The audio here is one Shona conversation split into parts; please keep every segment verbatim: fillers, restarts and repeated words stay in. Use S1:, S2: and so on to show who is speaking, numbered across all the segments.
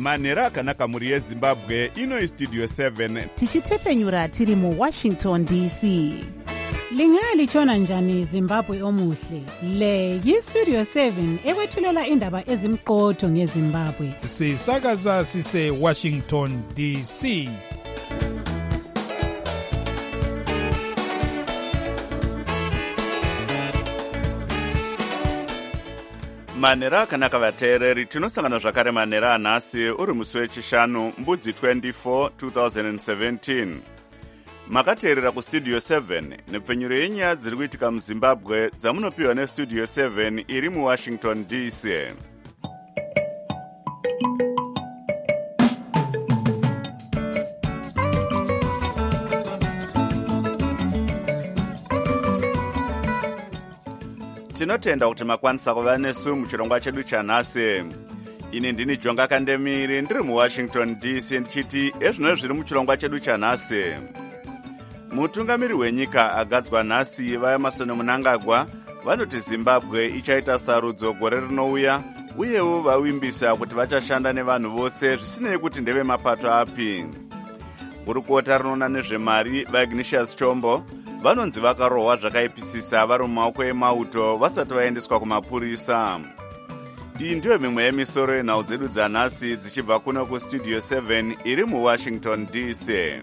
S1: manhero akanaka mhuri yezimbabwe. Ino Studio seven
S2: tichitefenyura tiri mu Washington D C.
S3: Lingalitshona njani Zimbabwe omuhle? Le yi-Studio seven ekwethulela indaba ezimqotho ngeZimbabwe.
S4: Sisakaza sise Washington D C.
S1: manhero akanaka vateereri, tinosangana zvakare manhero anhasi uri musi wechishanu mbudzi twenty-four twenty seventeen. Makateerera kustudio seven nepfenyuro yenyaya dziri kuitika muzimbabwe dzamunopiwa nestudio seven iri muwashington D C. Tinotenda kuti makwanisa kuva nesu muchirongwa chedu chanhasi. Ini ndini Jonga Kandemiri ndiri muWashington D C ndichiti ezvino zviri muchirongwa chedu chanhasi. Mutungamiri wenyika agadzwa nhasi vaEmerson Mnangagwa vanoti Zimbabwe ichaita sarudzo gore rinouya, uyewo vavimbisa kuti vachashanda nevanhu vose zvisinei kuti ndeve mapato api. Gurukota rinoona nezvemari vaIgnatius Chombo vanonzi vakarohwa zvakaipisisa vari mumaoko emauto vasati vaendeswa kumapurisa. Iyi ndiyo mimwe yemisoro yenhau dzedu dzanhasi dzichibva kuno kustudio seven iri muWashington D C.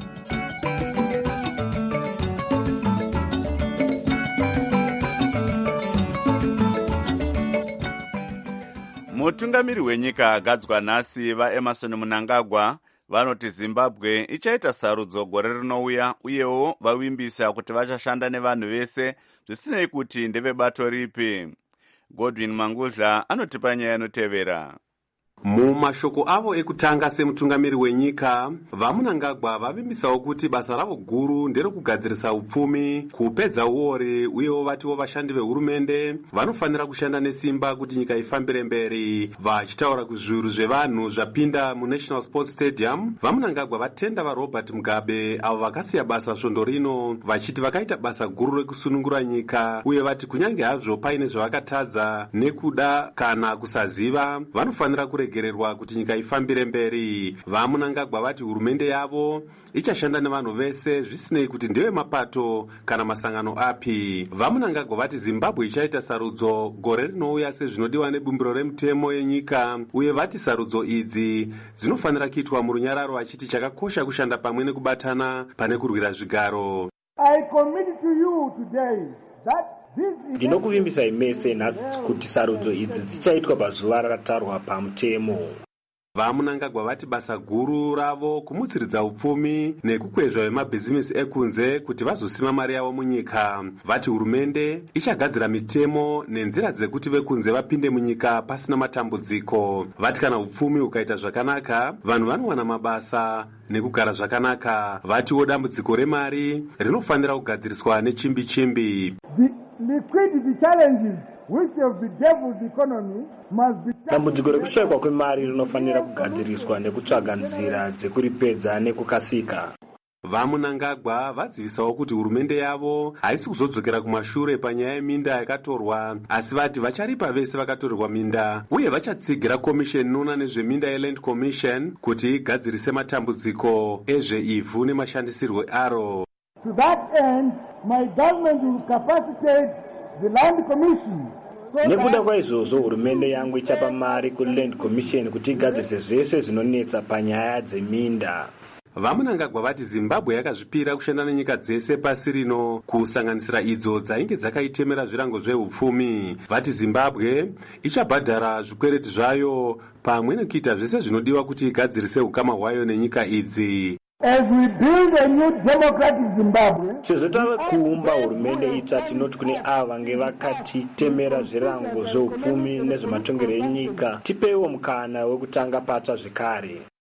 S1: Mutungamiri wenyika agadzwa nhasi vaEmerson Mnangagwa vanoti Zimbabwe ichaita sarudzo gore rinouya, uyewo vavimbisa kuti vachashanda nevanhu vese zvisinei kuti ndevebato ripi. Godwin Mangudla anotipa nyaya inotevera.
S5: Mumashoko avo ekutanga semutungamiri wenyika, vaMnangagwa vavimbisawo kuti basa ravo guru nderekugadzirisa upfumi, kupedza uore, uyewo vatiwo vashandi vehurumende vanofanira kushanda nesimba kuti nyika ifambire mberi. Vachitaura kuzviuru zvevanhu zvapinda muNational Sports Stadium, vaMnangagwa vatenda vaRobert Mugabe avo vakasiya basa svondo rino, vachiti vakaita basa guru rekusunungura nyika, uye vati kunyange hazvo paine zvavakatadza nekuda kana kusaziva, vanofanira kure gererwa kuti nyika ifambire mberi. VaMnangagwa vati hurumende yavo ichashanda nevanhu vese zvisinei kuti ndeve mapato kana masangano api. VaMnangagwa vati Zimbabwe ichaita sarudzo gore rinouya sezvinodiwa nebumbiro remutemo yenyika, uye vati sarudzo idzi dzinofanira kuitwa murunyararo, vachiti chakakosha kushanda pamwe nekubatana pane kurwira zvigaro.
S6: I commit to you today that
S7: ndinokuvimbisa imese nhasi kuti sarudzo idzi dzichaitwa pazuva rakatarwa pamutemo.
S5: VaMnangagwa vati basa guru ravo kumutsiridza upfumi nekukwezva vemabhizimisi ekunze kuti vazosima mari yavo munyika. Vati hurumende ichagadzira mitemo nenzira dzekuti vekunze vapinde munyika pasina matambudziko. Vati kana upfumi ukaita zvakanaka, vanhu vanowana mabasa nekugara zvakanaka. Vatiwo dambudziko remari rinofanira kugadziriswa nechimbi chimbi.
S6: Liquidity challenges which have bedeviled the economy must be
S7: dambudziko rekushaikwa kwemari rinofanira kugadziriswa nekutsvaga nzira dzekuripedza nekukasika.
S5: VaMnangagwa vadzivisawo kuti hurumende yavo haisi kuzodzokera kumashure panyaya yeminda yakatorwa, asi vati vacharipa vese vakatorerwa minda, uye vachatsigira komisheni inoona nezveminda yeLand Commission kuti igadzirise matambudziko ezveivhu nemashandisirwo aro.
S6: To that end, my government will capacitate the Land Commission.
S7: Nekuda kwaizvozvo hurumende yangu ichapa mari kuLand Commission kuti igadzirise zvese zvinonetsa panyaya dzeminda.
S5: VaMnangagwa vati Zimbabwe yakazvipira kushanda nenyika dzese pasi rino, kusanganisira idzo dzainge dzakaitemera zvirango zveupfumi. Vati Zimbabwe ichabhadhara zvikwereti zvayo pamwe nekuita zvese zvinodiwa kuti igadzirise ukama hwayo nenyika idzi.
S6: As we build a new democratic Zimbabwe,
S7: sezvo tava kuumba hurumende itsva, tinoti kune ava vange vakatitemera zvirango zveupfumi nezvematongero enyika, tipeiwo mukana wekutanga patsva zvekare.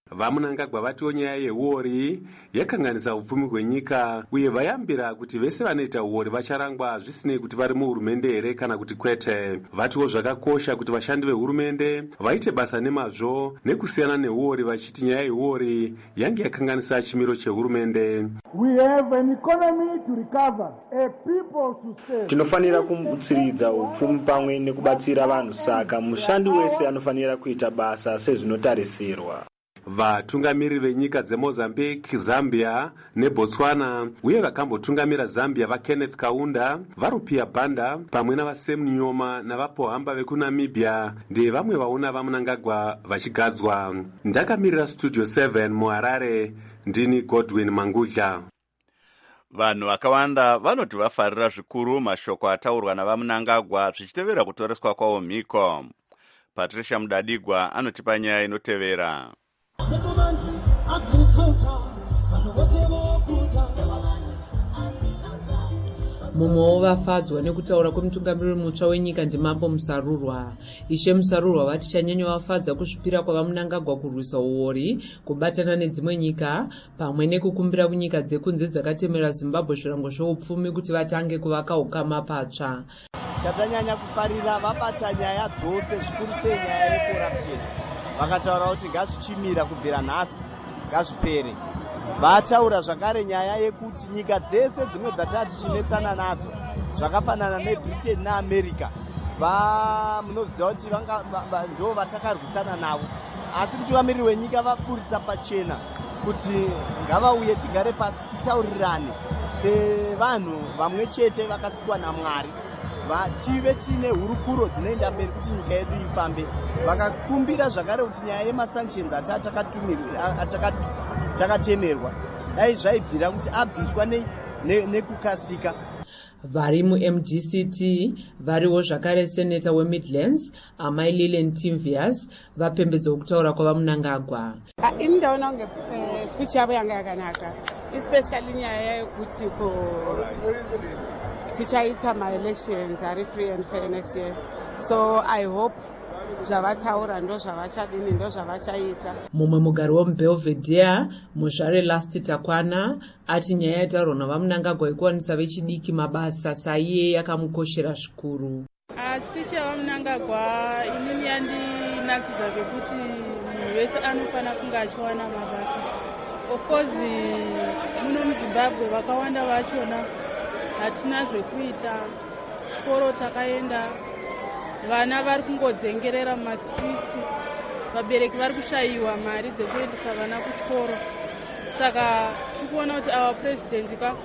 S5: vamunangagwa vatiwo nyaya yehuori yakanganisa upfumi hwenyika uye vayambira kuti vese vanoita huori vacharangwa zvisinei kuti vari muhurumende here kana kuti kwete. Vatiwo zvakakosha kuti vashandi vehurumende vaite basa nemazvo nekusiyana nehuori, vachiti nyaya yehuori yange yakanganisa chimiro chehurumende.
S7: Tinofanira kumutsiridza upfumi pamwe nekubatsira vanhu, saka mushandi wese anofanira kuita basa sezvinotarisirwa.
S5: Vatungamiri venyika dzeMozambique, Zambia neBotswana uye vakambotungamira Zambia vaKenneth Kaunda, vaRupia Banda pamwe navaSam Nyoma navaPohamba vekuNamibia ndiye vamwe vaona vamunangagwa vachigadzwa. Ndakamirira Studio seven muHarare, ndini Godwin Mangudla.
S1: Vanhu vakawanda vanoti vafarira zvikuru mashoko ataurwa navamunangagwa zvichitevera kutoreswa kwawo mhiko. Patricia Mudadigwa anotipa nyaya inotevera.
S8: Mumwe wavafadzwa nekutaura kwemutungamiriri mutsva wenyika ndimambo Musarurwa. Ishe Musarurwa vati chanyanya wafadza kuzvipira kwavamunangagwa kurwisa uori, kubatana nedzimwe nyika pamwe nekukumbira kunyika dzekunze dzakatemera Zimbabwe zvirango zveupfumi kuti vatange kuvaka ukama patsva.
S9: Chatanyanya kufarira vabata nyaya dzose, zvikuru sei nyaya yecorruption. Vakataura kuti ngazvichimira kubvira nhasi, ngazvipere. Vataura zvakare nyaya yekuti nyika dzese dzimwe dzatati chinetsana nadzo zvakafanana neBritain neAmerica, va munoziva kuti ndo vatakarwisana navo, asi mutungamiriri wenyika vaburitsa pachena kuti ngavauye tigare pasi titaurirane sevanhu vamwe chete vakasikwa naMwari, tive tine hurukuro dzinoenda mberi kuti nyika yedu ifambe. Vakakumbira zvakare kuti nyaya yemasanctions atakatemerwa dai zvaibvira kuti abviswa nekukasika.
S8: Vari muM D C T variwo zvakare seneta weMidlands Amai Lilian Timvias vapembedza kutaura kwavamunangagwa.
S10: Ini ndaona kunge speech yavo yanga yakanaka, especially nyaya yekuti tichaita ma-elections ari free and fair next year, so I hope zvavataura ndo zvavachadini ndo zvavachaita.
S8: Mumwe mugari womuBelvedere muzvare Lasti Takwana ati nyaya yataurwa navamunangagwa ikuwanisa vechidiki mabasa saiye yakamukoshera zvikuru.
S11: Speech yavamunangagwa inini yandinakidza zvekuti munhu wese anofanira kunge achiwana mabasa. Of course muno muZimbabwe vakawanda vachona hatina zvekuita, chikoro takaenda, vana vari kungodzengerera mumastriti, vabereki vari kushayiwa mari dzekuendesa vana kuchikoro. Saka tikuona kuti our president ka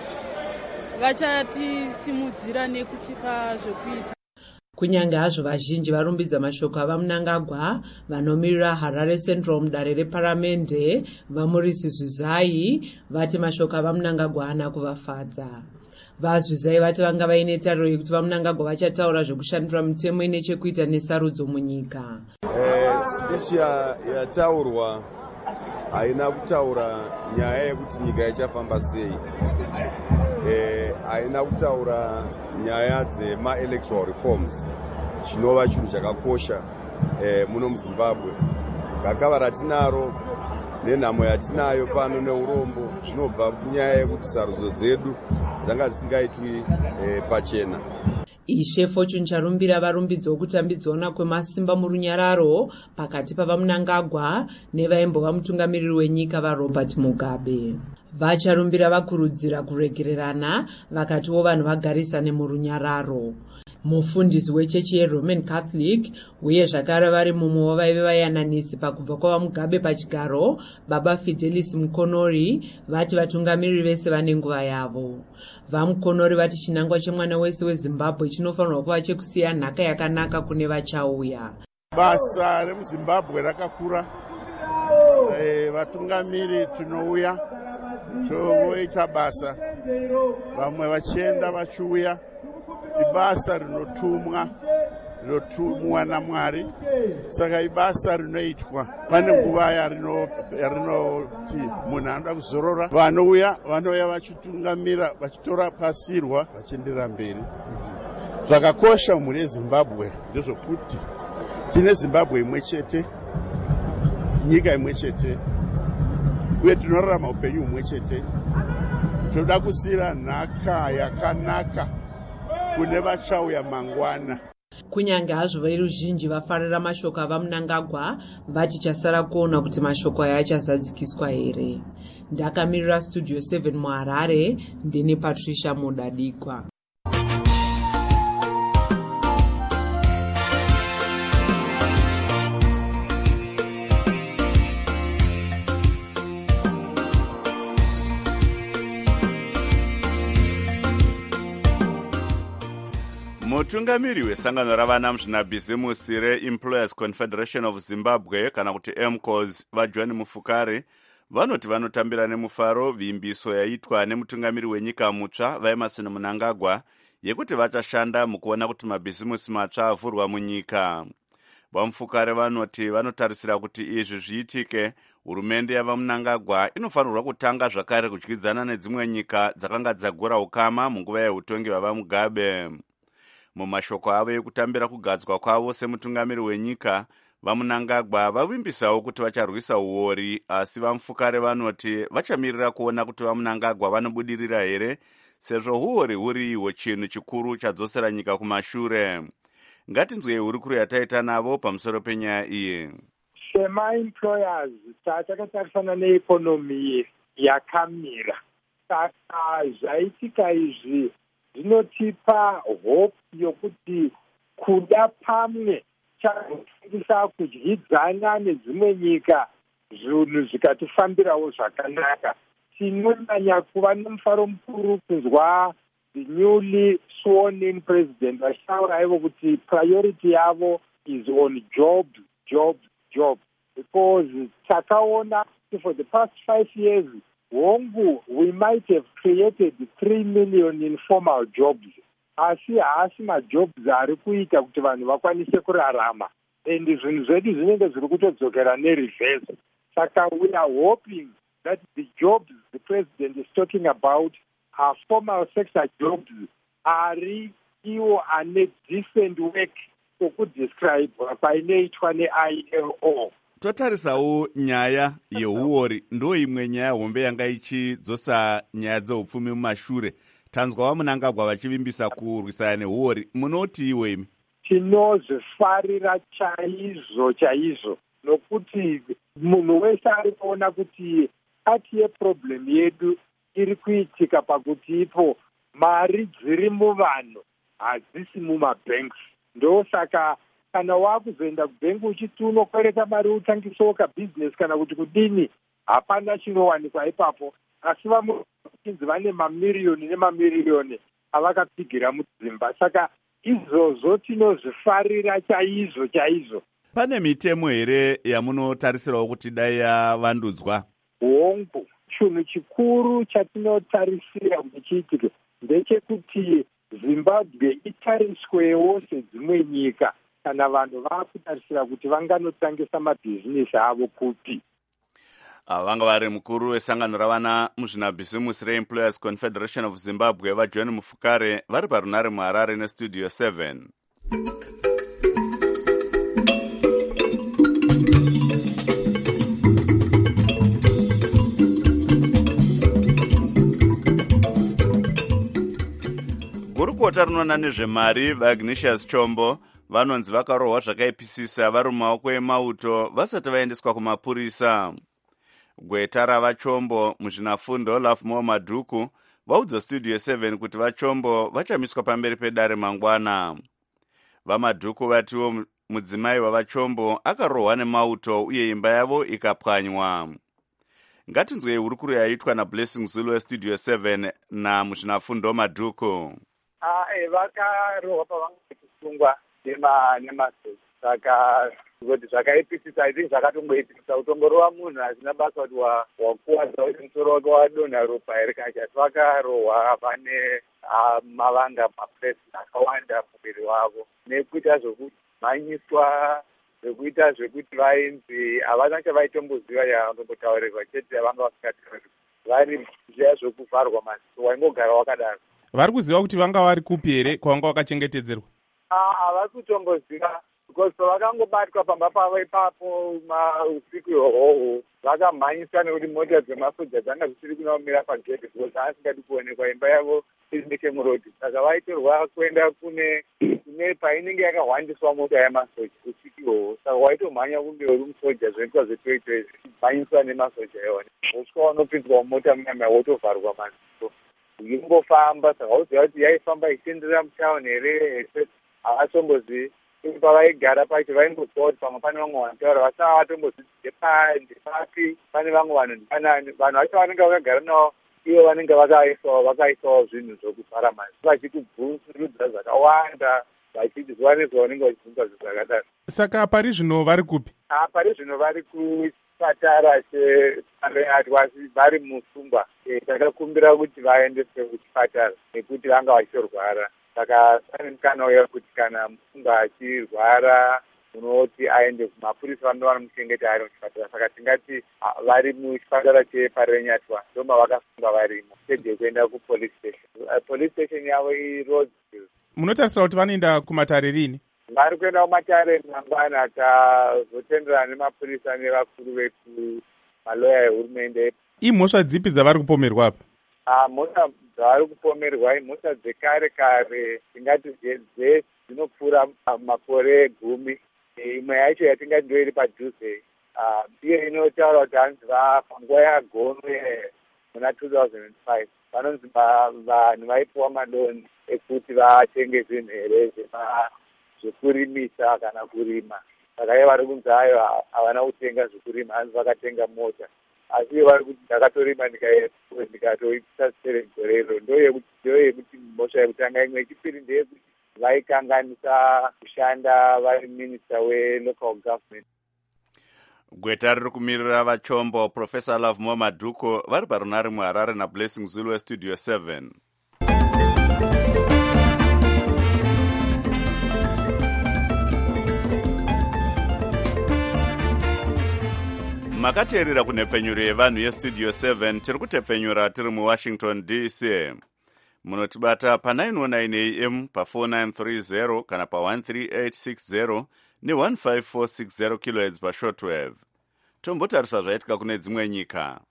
S11: vachatisimudzira nekutipa zvekuita.
S8: Kunyange hazvo vazhinji varumbidza mashoko avamunangagwa, vanomirira Harare Central mudare reparamende vaMorisi Zvizai vati mashoko avamunangagwa haana kuvafadza. VaZvizai vati vanga vaine tariro yekuti vamunangagwa vachataura zvekushandura mitemo ine chekuita nesarudzo munyika.
S12: Eh, speech yataurwa haina kutaura nyaya yekuti nyika ichafamba sei. Eh, haina kutaura nyaya dzema-electoral reforms, chinova chinhu chakakosha eh, muno muZimbabwe. Gakava ratinaro nenhamo yatinayo pano neurombo zvinobva kunyaya yekuti sarudzo dzedu dzanga dzisingaitwi eh, pachena.
S8: Ishe Fortune charumbira varumbidzo kutambidzana kwemasimba murunyararo pakati pavamunangagwa nevaimbova mutungamiriri wenyika vaRobert Mugabe. Vacharumbira vakurudzira kuregererana vakatiwo vanhu vagarisane murunyararo. Mufundisi wechechi yeRoman Catholic uye zvakare vari mumwe wavaive vayananisi pakubva kwavaMugabe pachigaro, Baba Fidelis Mukonori vati vatungamiriri vese vane nguva yavo. VaMukonori vati chinangwa chemwana wese weZimbabwe chinofanirwa kuva chekusiya nhaka yakanaka kune vachauya.
S13: Basa remuZimbabwe rakakura, e, vatungamiri tinouya toita basa, vamwe vachienda vachiuya. Ibasa rinotumwa rinotumwa naMwari, saka ibasa rinoitwa. Pane nguva yarinoti munhu anoda kuzorora, vanouya vanouya vachitungamira vachitora pasirwa vachienderera mberi. Zvakakosha mhuri yeZimbabwe ndezvokuti tine Zimbabwe imwe chete, nyika imwe chete uye tinorarama upenyu humwe chete. Tinoda kusiyira nhaka yakanaka kune vachauya mangwana.
S8: kunyange hazvo veruzhinji vafarira mashoko ava Mnangagwa vachichasara kuona kuti mashoko aya achazadzikiswa here. Ndakamirira studio seven muHarare, ndini Patricia Mudadikwa.
S1: mutungamiri wesangano ravana muzvinabhizimusi reEmployers Confederation of Zimbabwe kana kuti M C O S vaJohn Mufukare vanoti vanotambira nemufaro vimbiso yaitwa nemutungamiri wenyika mutsva vaEmmerson Mnangagwa yekuti vachashanda mukuona kuti mabhizimusi matsva avhurwa munyika. VaMufukare vanoti vanotarisira kuti izvi zviitike, hurumende yavaMnangagwa inofanirwa kutanga zvakare kudyidzana nedzimwe nyika dzakanga dzagura ukama munguva yeutongi hwavaMugabe. Mumashoko avo ekutambira kugadzwa kwavo semutungamiri wenyika, vaMnangagwa vavimbisawo kuti vacharwisa uori, asi vaMufukare vanoti vachamirira kuona kuti vaMnangagwa vanobudirira here, sezvo uori huri ihwo chinhu chikuru chadzosera nyika kumashure. Ngatinzwei hurukuro yataita navo pamusoro penyaya iyi.
S14: Sema-employers takatarisana neikonomi yakamira, saka zvaitika izvi zvinotipa hope yokuti kuda pamwe chazofundisa kudyidzana nedzimwe nyika zvinhu zikatifambirawo zvakanaka. Tinonyanya kuva nomufaro mukuru kunzwa the newly sworn in president vachitaura aivo kuti priority yavo is on jobs, jobs, jobs, because takaona for the past five years hongu we might have created three million informal jobs, asi haasi majobs ari kuita kuti vanhu vakwanise kurarama, and zvinhu zvedu zvinenge zviri kutodzokera nereverse. Saka we are hoping that the jobs the president is talking about are formal sector jobs, ari iwo ane decent work okudescribwa painoitwa ne-I L O.
S1: Totarisawo nyaya yeuori ndo imwe nyaya hombe yanga ichidzosa nyaya dzeupfumi mumashure. Tanzwa vaMnangagwa vachivimbisa kurwisana neuori, munoti iwe imi?
S14: Tinozvifarira chaizvo chaizvo, nokuti munhu wese ari kuona kuti ati yeproblem yedu iri kuitika pakuti ipo mari dziri muvanhu hadzisi mumabanks. Ndosaka kana wakuzoenda kubhengi uchiti unokwereta mari utangisewo kabhizinesi kana kuti kudini, hapana chinowanikwa ipapo, asi vamuchinzi vane mamiriyoni nemamiriyoni avakapigira mudzimba. Saka izvozvo tinozvifarira chaizvo chaizvo.
S1: Pane mitemo here yamunotarisirawo kuti dai yavandudzwa?
S14: Hongu, chinhu chikuru chatinotarisira kuti chiitike ndechekuti Zimbabwe itariswewo sedzimwe nyika kana vanhu vakutarisira kuti vanganotangisa mabhizinesi avo kupi.
S1: Vanga vari mukuru wesangano ravana muzvinabhizimusi reEmployers Confederation of Zimbabwe vaJohn Mufukare vari parunare muHarare nestudio seven. Gurukota rinoona nezvemari vaIgnatius Chombo vanonzi vakarohwa zvakaipisisa vari mumaoko emauto vasati vaendeswa kumapurisa. Gweta ravaChombo muzvinafundo Olaf Madhuku vaudza studio seven kuti vaChombo vachamiswa pamberi pedare mangwana. VaMadhuku vatiwo mudzimai wavaChombo akarohwa nemauto uye imba yavo ikapwanywa. Ngatinzwei hurukuro yaitwa naBlessing Zulu westudio seven namuzvinafundo Madhuku.
S15: Ah, vakarohwa pavanga kusungwa nemasozi, saka kuti zvakaipisisa I think zvakatongoipisisa kutongorohwa munhu asina basa kuti wakuwadza kuti musoro wake wadonha ropa here kachasi vakarohwa pane mavanga mapuresi akawanda muviri wavo nekuita zvekumhanyiswa, zvekuita zvekuti vainzi havana chavaitomboziva yavandombotaurirwa chete vanga vasikatauri vari zviya zvokuvharwa masiku waingogara wakadaro.
S16: Vari kuziva kuti vanga vari kupi here kwavanga vakachengetedzerwa?
S15: Havari kutomboziva because pavakangobatwa pamba pavo ipapo usiku ihwohwo vakamhanyisa nekuti mota dzemasoja dzanga dzisiri kunaumira pagedhi because asingadi kuonekwa imba yavo iri nechemurodhi. Saka vaitorwa kuenda kune kune painenge yakahwandiswa mota yemasoja usiku ihwohwo. Saka waitomhanya kunge uri musoja zvinoitwa zvetoito izvi mhanyiswa nemasoja iwone. Wosvika wanopinzwa mumota munyama wotovharwa maziso ingofamba. Saka uziva kuti yaifamba ichienderera mutauni here havatombozii. Pavaigara pacho vaingoziva kuti pamwe pane vamwe vanotaura vasava vatombozive ndepapi pane vamwe vanhu ndipanani. Vanhu vacho vanenge vakagara navo ivo vanenge vakaisawo vakaisawo zvinhu zvokuvhara mazi vachikubvunzurudza zvakawanda vachiti zuva nezuva vanenge vachibvunza zvinhu zvakadaro.
S16: Saka pari zvino vari kupi?
S15: Pari zvino vari kuchipatara cheAtwasi vari musungwa. Takakumbira kuti vaendeswe kuchipatara nekuti vanga vachitorwara. Saka pane mukana uya kuti kana musungwa achirwara unoti aende kumapurisa vanenge vanomuchengeta ari muchipatara. Saka tingati vari muchipatara cheparenyatwa ndoma vakasunga varimo tege kuenda kupolice station. Police station yavo iRodsville.
S16: Munotarisira kuti vanoenda kumatare rini?
S15: Vari kuenda kumatare mangwana akazotenderana nemapurisa nevakuru vetu maloya ehurumende.
S16: Imhosva dzipi dzavari kupomerwa apa?
S15: Mhosva dzavari kupomerwa imhosva dzekare kare tingati dzinopfuura makore gumi. Imwe yacho yatingati ndo iri padhuze iyo inotaura kuti hanzi panguva yagonwe muna two thousand five vanonzi vanhu vaipiwa madoni ekuti vatenge zvinhu here zvekurimisa kana kurima. Saka iye vari kunzi ayo havana kutenga zvekurima hanzi vakatenga mota. Asi iye vari kuti ndakatorima ndikatoipisa sere gorero. Ndo yekuti mhosva yekutanga. Imwe yechipiri ndeyekuti vaikanganisa kushanda vari minista welocal government.
S1: Gweta riri kumirira vachombo Professor Love Mo Maduko vari parunare muHarare naBlessing Zulu weStudio seven. Makateerera kunhepfenyuro yevanhu yeStudio seven. Tiri kutepfenyura tiri muWashington D C. Munotibata pa nine oh nine A M pa four nine three zero kana pa one three eight six zero ne one five four six zero kilohertz pa shortwave. Tombotarisa zvaitika kune dzimwe nyika.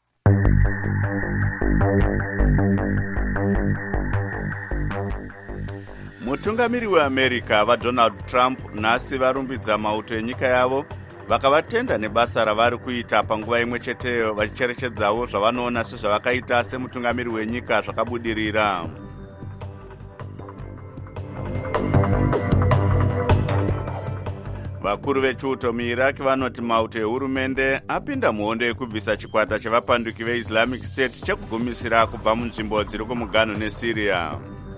S1: Mutungamiri weAmerica vaDonald Trump nhasi varumbidza mauto enyika yavo vakavatenda nebasa ravari kuita panguva imwe cheteyo vachicherechedzawo zvavanoona sezvavakaita semutungamiri wenyika zvakabudirira. Vakuru vechiuto muIraq vanoti mauto ehurumende apinda muhondo yekubvisa chikwata chevapanduki veIslamic State chekugumisira kubva munzvimbo dziri kumuganhu neSyria.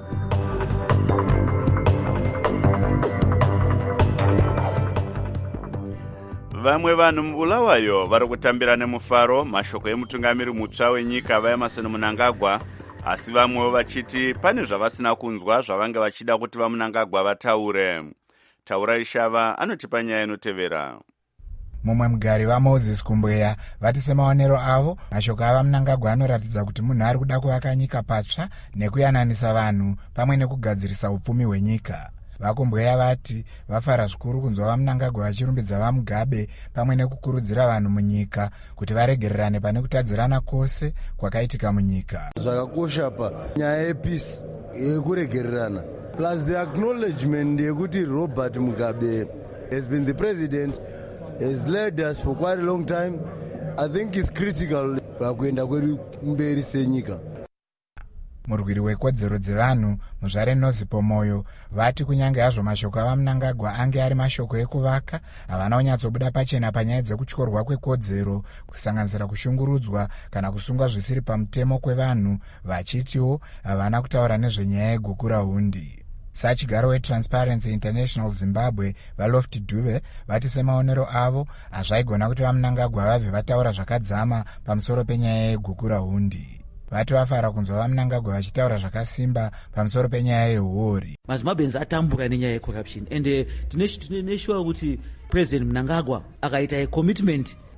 S1: Vamwe vanhu mubulawayo vari kutambira nemufaro mashoko emutungamiri mutsva wenyika vaEmerson Mnangagwa, asi vamwewo vachiti pane zvavasina kunzwa zvavanga vachida kuti vaMnangagwa vataure. Taura Ishava anotipa nyaya inotevera.
S17: Mumwe mugari vaMoses Kumbweya vati semaonero avo mashoko ava Mnangagwa anoratidza kuti munhu ari kuda kuvaka nyika patsva nekuyananisa vanhu pamwe nekugadzirisa upfumi hwenyika. Vakumbweya vati vafara zvikuru kunzwa vaMnangagwa vachirumbidza vaMugabe pamwe nekukurudzira vanhu munyika kuti varegererane pane kutadzirana kwose kwakaitika munyika.
S18: Zvakakosha pa nyaya yepeace yekuregererana plus the acknowledgement yekuti Robert Mugabe has been the president, has led us for quite a long time. I think it's critical pakuenda kwedu mberi senyika.
S17: Murwiri wekodzero dzevanhu muzvare Nozipo Moyo vati kunyange hazvo mashoko avaMnangagwa ange ari mashoko ekuvaka, havana kunyatsobuda pachena panyaya dzekutyorwa kwekodzero, kusanganisira kushungurudzwa kana kusungwa zvisiri pamutemo kwevanhu, vachitiwo havana kutaura nezvenyaya yegukura hundi. Sachigaro weTransparency International Zimbabwe vaLofty Dube vati semaonero avo hazvaigona kuti vaMnangagwa vabve vataura zvakadzama pamusoro penyaya yegukura hundi. Vati vafara kunzwa vaMnangagwa vachitaura zvakasimba pamusoro penyaya yehuori.
S19: maZimbabweans atambura nenyaya yecorruption and tine sure kuti President Mnangagwa akaita commitment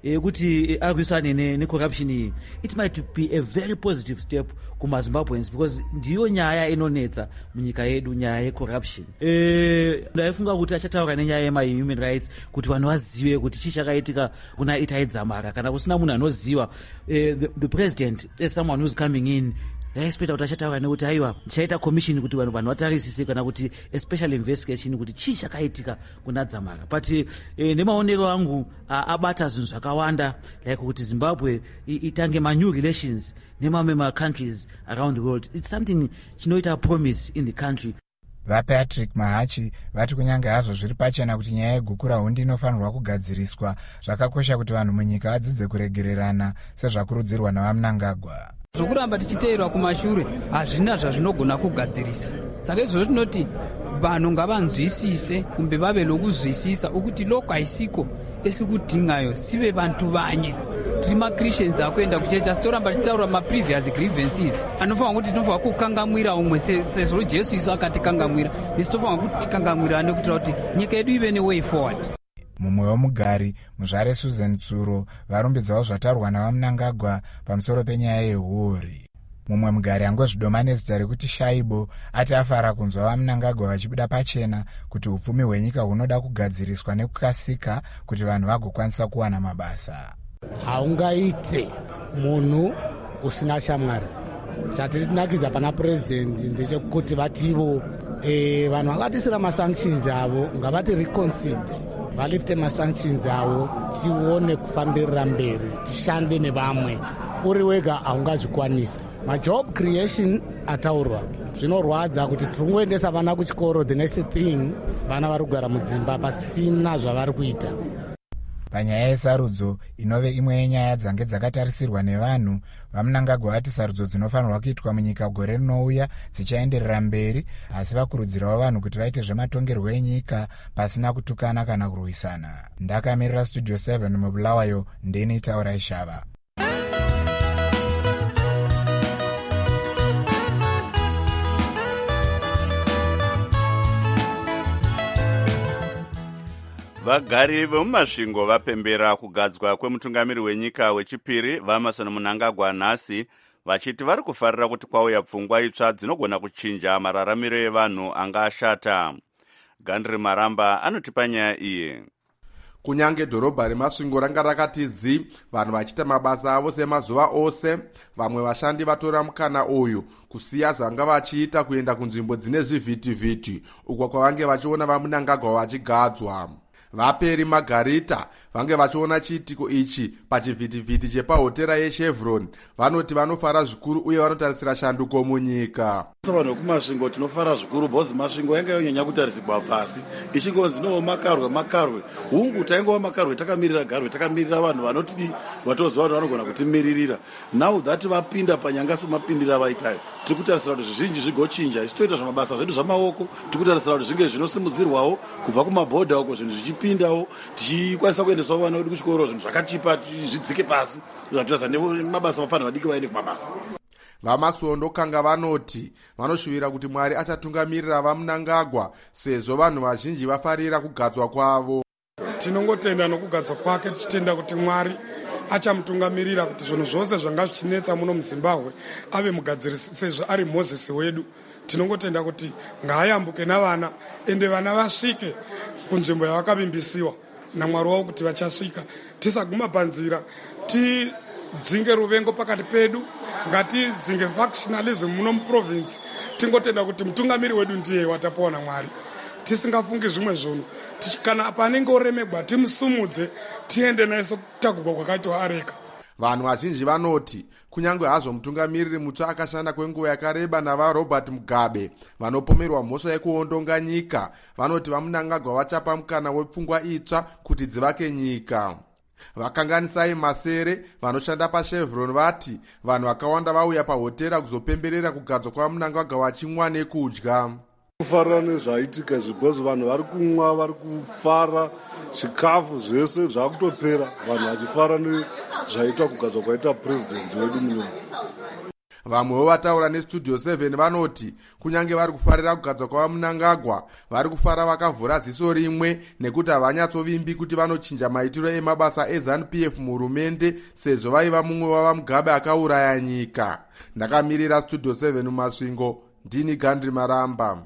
S19: yekuti ari kuisana necorruption iyi, it might be a very positive step kumazimbabweans because ndiyo nyaya inonetsa munyika yedu, nyaya yecorruption. Ndaifunga kuti achataura nenyaya yemahuman rights kuti vanhu vazive kuti chii chakaitika kuna Itai Dzamara. Kana kusina munhu anoziva, the, the president as someone who's coming in, ndaispeta kuti achataura nekuti aiwa ndichaita commission kuti vanhu vanhu vatarisise kana kuti especially investigation kuti chii chakaitika kuna Dzamara. But eh, nemaonero angu abata zvinhu zvakawanda like kuti Zimbabwe itange ma-new relations nemamwe ma-countries around the world. It's something chinoita promise in the country.
S17: vapatrick mahachi vati kunyange hazvo zviri pachena kuti nyaya yeguku rahundi inofanirwa kugadziriswa, zvakakosha kuti vanhu munyika vadzidze kuregererana sezvakurudzirwa navaMnangagwa.
S20: Zvokuramba tichiteerwa kumashure hazvina zvazvinogona kugadzirisa. Saka izvozvo tinoti vanhu ngavanzwisise kumbe vave nokuzwisisa ukuthi lokhu haisiko esikudingayo sive vantu vanye. Tiri maChristians akuenda kuchechi asi toramba tichitaura maprevious grievances anofanira kuti tinofanira kukangamwira umwe sezvo Jesu isu akatikangamwira, nesu tofanira kuti tikangamwirane kuitira kuti nyika yedu ive neway forward.
S17: Mumwe womugari muzvare Susan Tsuro varumbidzawo zvataurwa navaMnangagwa pamusoro penyaya yehuori. Mumwe mugari angozvidoma nezita rekuti Shaibo ati afara kunzwa vaMnangagwa vachibuda pachena kuti upfumi hwenyika hunoda kugadziriswa nekukasika kuti vanhu vagokwanisa kuwana mabasa.
S21: Haungaite munhu usina shamwari. Chatinakiza pana president ndechekuti vativo eh vanhu vakatisira masanctions avo ngavati reconsider, valifte masanctions avo, tione kufambirira mberi, tishande nevamwe. Uri wega haungazvikwanisa. Majob creation ataurwa, zvinorwadza kuti tiringoendesa vana kuchikoro, the next thing vana vari kugara mudzimba pasina zvavari kuita.
S17: Panyaya yesarudzo inove imwe yenyaya dzange dzakatarisirwa nevanhu, vaMnangagwa vati sarudzo dzinofanirwa kuitwa munyika gore rinouya dzichaenderera mberi, asi vakurudzirawo vanhu kuti vaite zvematongerwo enyika pasina kutukana kana kurwisana. Ndakamirira Studio seven mubulawayo, ndini Taura Ishava.
S1: Vagari vemumasvingo vapembera kugadzwa kwemutungamiri wenyika wechipiri vaEmmerson Mnangagwa nhasi, vachiti vari kufarira kuti kwauya pfungwa itsva dzinogona kuchinja mararamiro evanhu anga ashata. Gandri Maramba anotipa nyaya iyi.
S22: Kunyange dhorobha remasvingo ranga rakati zi, vanhu vachiita mabasa avo semazuva ose, vamwe vashandi vatora mukana uyu kusiya zvanga vachiita kuenda kunzvimbo dzine zvivhitivhiti uko kwavange vachiona vaMnangagwa vachigadzwa. Vaperi Margarita vange vachiona chiitiko ichi pachivhitivhiti chepahotera yeChevron vanoti vanofara zvikuru uye vanotarisira shanduko munyika.
S23: Vanhu kumasvingo tinofara zvikuru, bhozi masvingo yanga yonyanya kutarisirwa pasi ichingonzi no makarwe makarwe hungu taingova makarwe takamirira garwe takamirira vanhu vanoti vatoziva kuti vanogona kutimiririra. Now that vapinda panyanga semapindira vaitayo, tiri kutarisira kuti zvizhinji zvigochinja, isi toita zvamabasa zvedu zvamaoko, tiri kutarisira kuti zvinge zvinosimudzirwawo kubva kumabhodha uko zvinhu zvichipindawo, tichikwanisa kuendeswa vana vedu kuchikoro, zvinhu zvakachipa zvidzike pasi, zvatiratidza nemabasa vafanira vadiki vaende kumabasa.
S22: VaMaxwell kanga vanoti vanoshuvira kuti Mwari achatungamirira vaMnangagwa sezvo vanhu vazhinji vafarira kugadzwa kwavo.
S24: Tinongotenda nokugadzwa kwake, tichitenda kuti Mwari achamutungamirira kuti zvinhu zvose zvanga zvichinetsa muno muZimbabwe ave mugadzirisi sezvo ari Mozisi wedu. Tinongotenda kuti ngaayambuke navana ende vana vasvike kunzvimbo yavakavimbisiwa naMwari wavo kuti vachasvika. Tisaguma panzira ti dzinge ruvengo pakati pedu, ngatidzinge factionalism muno muprovince. Tingotenda kuti mutungamiri wedu ndiye watapiwa naMwari. Tisingafungi zvimwe zvinhu, kana panenge oremegwa timusumudze, tiende naye sokutagurwa kwakaitwa areka.
S22: Vanhu vazhinji vanoti kunyange hazvo mutungamiriri mutsva akashanda kwenguva yakareba navaRobert Mugabe vanopomerwa mhosva yekuondonga nyika, vanoti vaMnangagwa vachapa mukana wepfungwa itsva kuti dzivake nyika. Vakanganisai Masere vanoshanda paChevron vati vanhu vakawanda vauya pahotera kuzopemberera kugadzwa kwaMnangagwa vachimwa nekudya.
S25: Kufarira nezvaitika zvibhozo, vanhu vari kumwa, vari kufara, chikafu zvese zvakutopera, vanhu vachifara nezvaitwa kugadzwa kwaita president wedu munyika.
S22: Vamwewo vataura nestudio seven vanoti kunyange vari kufarira kugadzwa kwava Mnangagwa, vari kufara vakavhura ziso rimwe nekuti havanyatsovimbi kuti vanochinja maitiro emabasa eZANU P F muhurumende sezvo vaiva mumwe wava Mugabe akauraya nyika. Ndakamirira studio seven mumasvingo, ndini Gandri Maramba.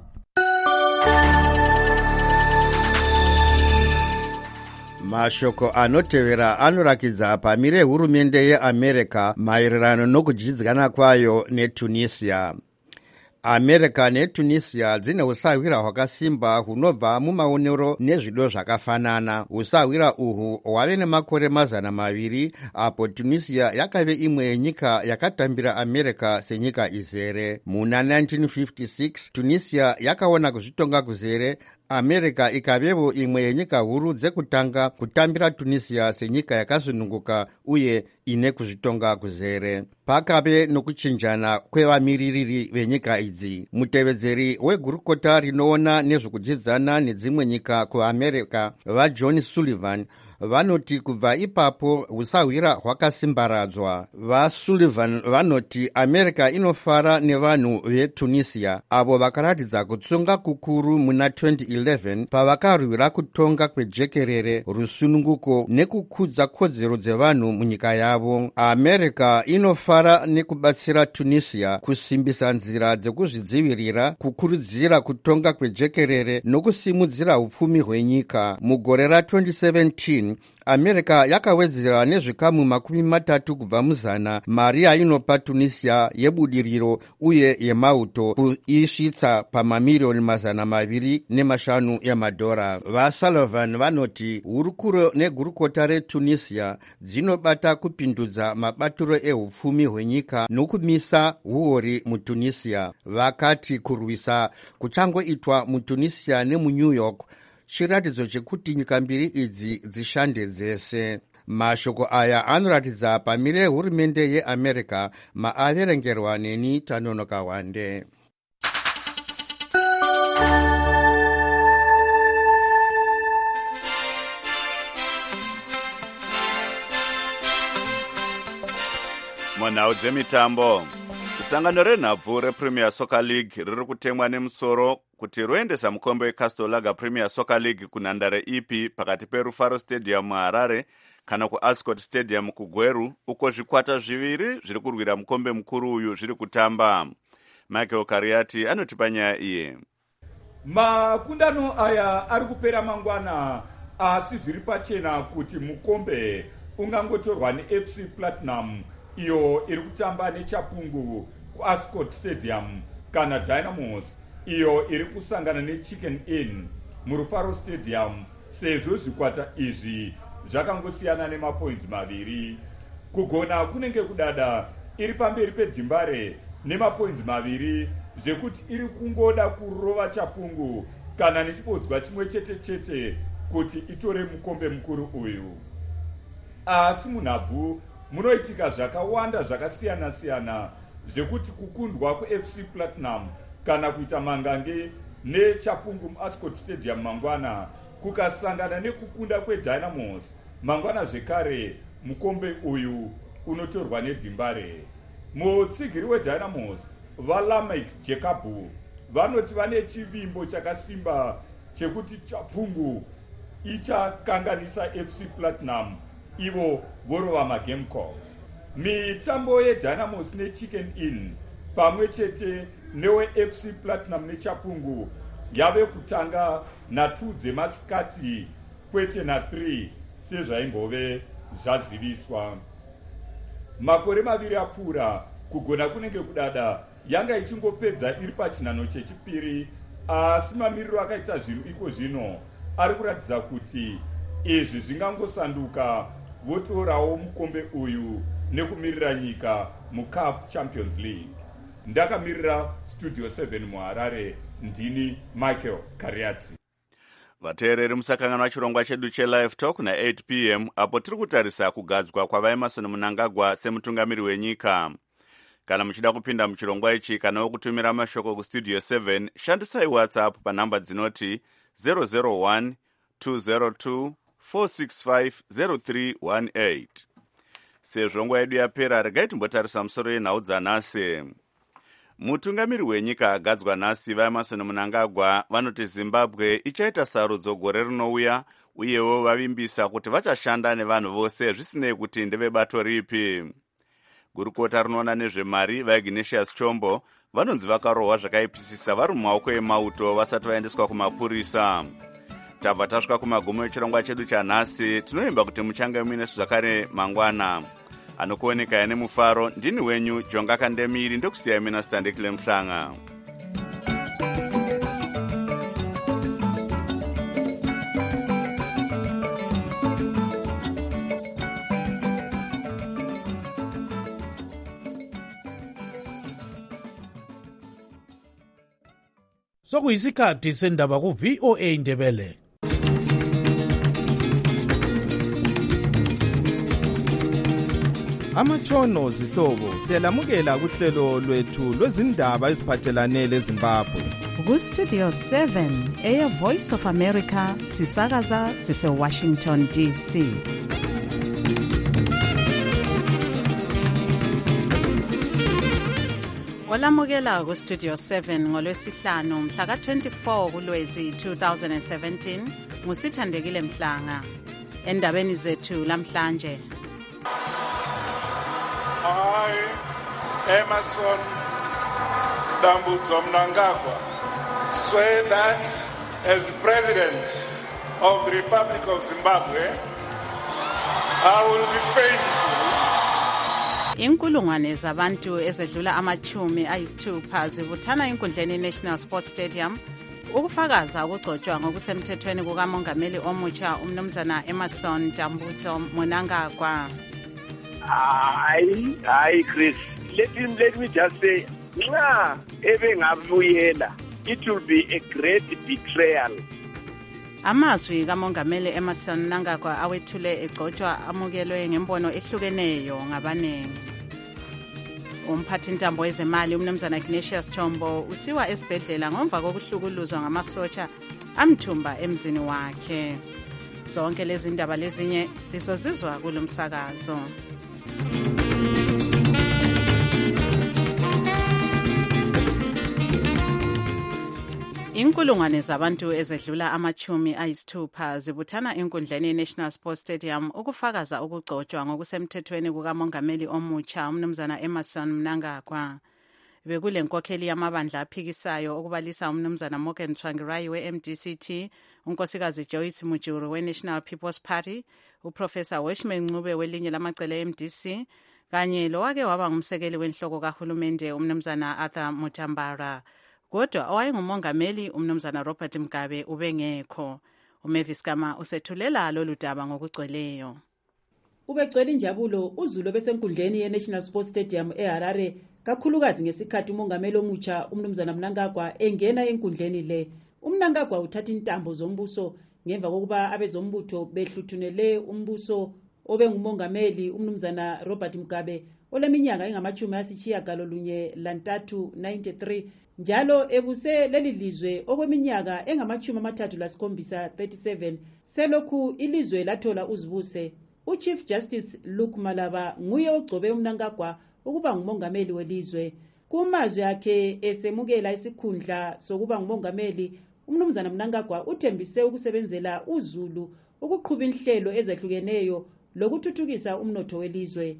S2: Mashoko anotevera anorakidza pamire hurumende yeAmerica maererano nokudyidzana kwayo neTunisia. America neTunisia dzine usawira hwakasimba hunobva mumaonero nezvido zvakafanana. Usawira uhu hwave nemakore mazana maviri apo Tunisia yakave imwe yenyika yakatambira America senyika izere. Muna nineteen fifty-six Tunisia yakaona kuzvitonga kuzere, America ikavevo imwe yenyika huru dzekutanga kutambira Tunisia senyika yakasununguka uye ine kuzvitonga kuzere. Pakave nokuchinjana kwevamiririri venyika idzi. Mutevedzeri wegurukota rinoona nezvokudyidzana nedzimwe nyika kuAmerica vaJohn Sullivan vanoti kubva ipapo usawira hwakasimbaradzwa. VaSullivan vanoti America inofara nevanhu veTunisia avo vakaratidza kutsunga kukuru muna twenty eleven pavakarwira kutonga kwejekerere, rusununguko nekukudza kodzero dzevanhu munyika yavo. America inofara nekubatsira Tunisia kusimbisa nzira dzekuzvidzivirira, kukurudzira kutonga kwejekerere nokusimudzira upfumi hwenyika. Mugore ra twenty seventeen America yakawedzera nezvikamu makumi matatu kubva muzana mari yainopa Tunisia yebudiriro uye yemauto kuisvitsa pamamiliyoni mazana maviri nemashanu emadhora. VaSullivan vanoti hurukuro negurukota reTunisia dzinobata kupindudza mabatiro ehupfumi hwenyika nokumisa huori muTunisia. Vakati kurwisa kuchangoitwa muTunisia nemuNew York chiratidzo chekuti nyika mbiri idzi dzishande dzese. Mashoko aya anoratidza pamire hurumende yeAmerica maaverengerwa neni Tanonoka Wande.
S1: Munhau dzemitambo. Sangano renhabvu rePremier Soccer League riri kutemwa nemusoro kuti roendesa mukombe weCastle Lager Premier Soccer League kunhandare ipi pakati peRufaro Stadium muHarare kana kuAscot Stadium kuGweru, uko zvikwata zviviri zviri kurwira mukombe mukuru uyu zviri kutamba. Michael Kariati anotipa nyaya iye.
S3: Makundano aya ari kupera mangwana, asi zviri pachena kuti mukombe ungangotorwa neF C Platinum iyo iri kutamba neChapungu kuAscot Stadium kana Dynamos iyo iri kusangana neChicken Inn muRufaro Stadium, sezvo zvikwata izvi zvakangosiyana nemapoints maviri. Kugona kunenge kudada iri pamberi pedhimbare nemapoints maviri, zvekuti iri kungoda kurova Chapungu kana nechibodzwa chimwe chete chete kuti itore mukombe mukuru uyu. Asi munhabvu munoitika zvakawanda zvakasiyana siyana, zvekuti kukundwa kuF C Platinum kana kuita mangange neChapungu muAscot Stadium mangwana kukasangana nekukunda kweDynamos mangwana zvekare, mukombe uyu unotorwa neDhimbare. Mutsigiri weDynamos vaLamek Jacob vanoti vane chivimbo chakasimba chekuti Chapungu ichakanganisa F C Platinum ivo vorova maGamecocks. Mitambo yeDynamos neChicken Inn pamwe chete neweF C Platinum neChapungu yave kutanga na2 dzemasikati kwete na3 sezvaimbove zvaziviswa. Makore maviri apfuura, kugona kunenge kudada yanga ichingopedza iri pachinhano chechipiri, asi mamiriro akaita zvinhu iko zvino ari kuratidza kuti izvi zvingangosanduka votorawo mukombe uyu nekumirira nyika muCAF Champions League. Ndakamirira Studio seven muHarare, ndini Michael Kariati.
S1: Vateereri musakanganwa chirongwa chedu cheLive Talk na eight p m apo tiri kutarisa kugadzwa kwavaEmerson Mnangagwa semutungamiri wenyika. Kana muchida kupinda muchirongwa ichi kana kutumira mashoko kuStudio seven, shandisai WhatsApp panhamba dzinoti zero zero one two zero two four six five zero three one eight. sezvo nguva yedu yapera regai timbotarisa musoro yenhau dzanhasi. Mutungamiri wenyika agadzwa nhasi vaEmerson Mnangagwa vanoti Zimbabwe ichaita sarudzo gore rinouya, uyewo vavimbisa kuti vachashanda nevanhu vose zvisinei kuti ndevebato ripi. Gurukota rinoona nezvemari vaIgnatius Chombo vanonzi vakarohwa zvakaipisisa vari mumaoko emauto vasati vaendeswa kumapurisa. Tabva tasvika kumagumo echirongwa chedu chanhasi. Tinoimba kuti muchange muine zvakare mangwana. Anokuoneka nemufaro ndini wenyu Jonga Kandemiri, ndokusiyai mina Standekile Mhlanga.
S4: Sokuyisikhathi sendaba ku V O A Ndebele.
S5: Amatshono zihlobo siyalamukela kuhlelo lwethu lwezindaba eziphathelane leZimbabwe.
S6: Ku Studio seven Air Voice of America sisakaza sise Washington D C. Olamukela ku Studio seven ngolwesihlanu mhla ka twenty-four kuLwezi two thousand seventeen ngusithandekile Mhlanga. Endabeni zethu lamhlanje.
S7: I, Emerson Dambudzo Mnangagwa, swear that as President of the Republic of Zimbabwe, I will be faithful.
S6: Inkulungwane zabantu ezedlula amachumi ayisithupha zibuthana enkundleni ye-National Sports Stadium ukufakaza ukugcotshwa ngokusemthethweni kukamongameli omutsha umnumzana Emerson Dambudzo Mnangagwa.
S9: Hayi, hayi Chris, let him let me just say, nxa ebengabuyela, it will be a great betrayal.
S6: Amazwi kamongameli Emerson Mnangagwa awethule egcotshwa amukelwe ngembono ehlukeneyo ngabanengi. Umphathi ntambo wezemali umnumzana Ignatius Chombo usiwa esibhedlela ngomva kokuhlukuluzwa ngamasotsha amthumba emzini wakhe. Zonke lezi ndaba lezinye lizozizwa kulomsakazo. Inkulungwane zabantu ezedlula amachumi ayisithupha zibuthana enkundleni ye-National Sports Stadium ukufakaza ukugcotshwa ngokusemthethweni kukamongameli omutsha umnumzana Emerson Mnangagwa. Bekule nkokheli yamabandla aphikisayo okubalisa umnumzana Morgan Tsvangirai we-M D C T, unkosikazi Joyce Mujuru we-National People's Party, uprofessor Weshman Ncube welinye lamacele e-M D C, kanye lowake waba ngumsekeli wenhloko kahulumende umnumzana Arthur Mutambara. Kodwa owayengumongameli umnumzana Robert Mugabe ubengekho. uMavis Kama usethulela lolu daba ngokugcweleyo.
S26: Ubegcwele injabulo uZulu besenkundleni ye-National Sports Stadium eHarare, kakhulukazi ngesikhathi umongameli omutsha umnumzana Mnangagwa engena enkundleni le. UMnangagwa uthatha intambo zombuso ngemva kokuba abezombutho behluthunele umbuso obengumongameli umnumzana Robert Mugabe oleminyaka engamachumi asitshiyagalolunye lantathu ninety-three, njalo ebuse leli lizwe okweminyaka engamachumi amathathu lasikhombisa thirty-seven, selokhu ilizwe lathola uzibuse. uChief Justice Luke Malaba nguye ogcobe uMnangagwa ukuba ngumongameli welizwe. Kumazwi akhe esemukela isikhundla sokuba ngumongameli, umnumzana Mnangagwa uthembise ukusebenzela uZulu ukuqhuba inhlelo ezahlukeneyo lokuthuthukisa umnotho welizwe.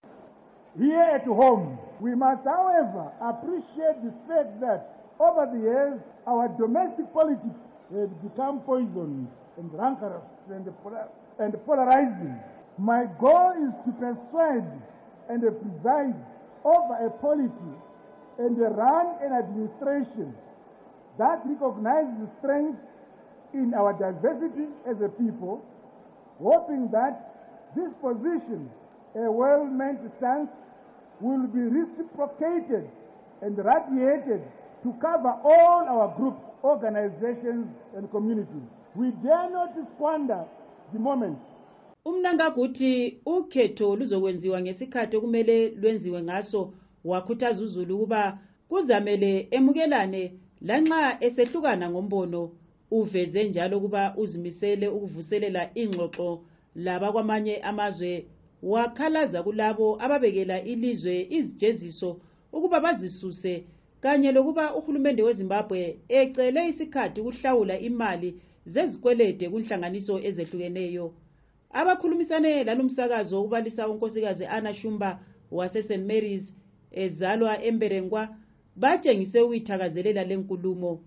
S27: Here at home, we must, however, appreciate the fact that over the years, our domestic politics have become poisoned and rancorous and, and polarizing. My goal is to persuade and preside over a polity and run an administration that recognizes the strength in our diversity as a people, hoping that this position, a well-meant stance, will be reciprocated and radiated to cover all our groups, organizations, and communities. We dare not squander the moment.
S26: Umnangagwa uthi ukhetho luzokwenziwa ngesikhathi okumele lwenziwe ngaso, wakhuthaza uZulu ukuba kuzamele emukelane lanxa esehlukana ngombono. Uveze njalo kuba uzimisele ukuvuselela ingxoxo laba kwamanye amazwe wakhalaza kulabo ababekela ilizwe izijeziso ukuba bazisuse kanye lokuba uhulumende weZimbabwe ecele isikhathi ukuhlawula imali zezikwelede kunhlanganiso ezehlukeneyo. Abakhulumisane lalumsakazo ubalisa unkosikazi Anna Shumba wase Saint Mary's ezalwa emberengwa batshengise ukuthakazelela lenkulumo.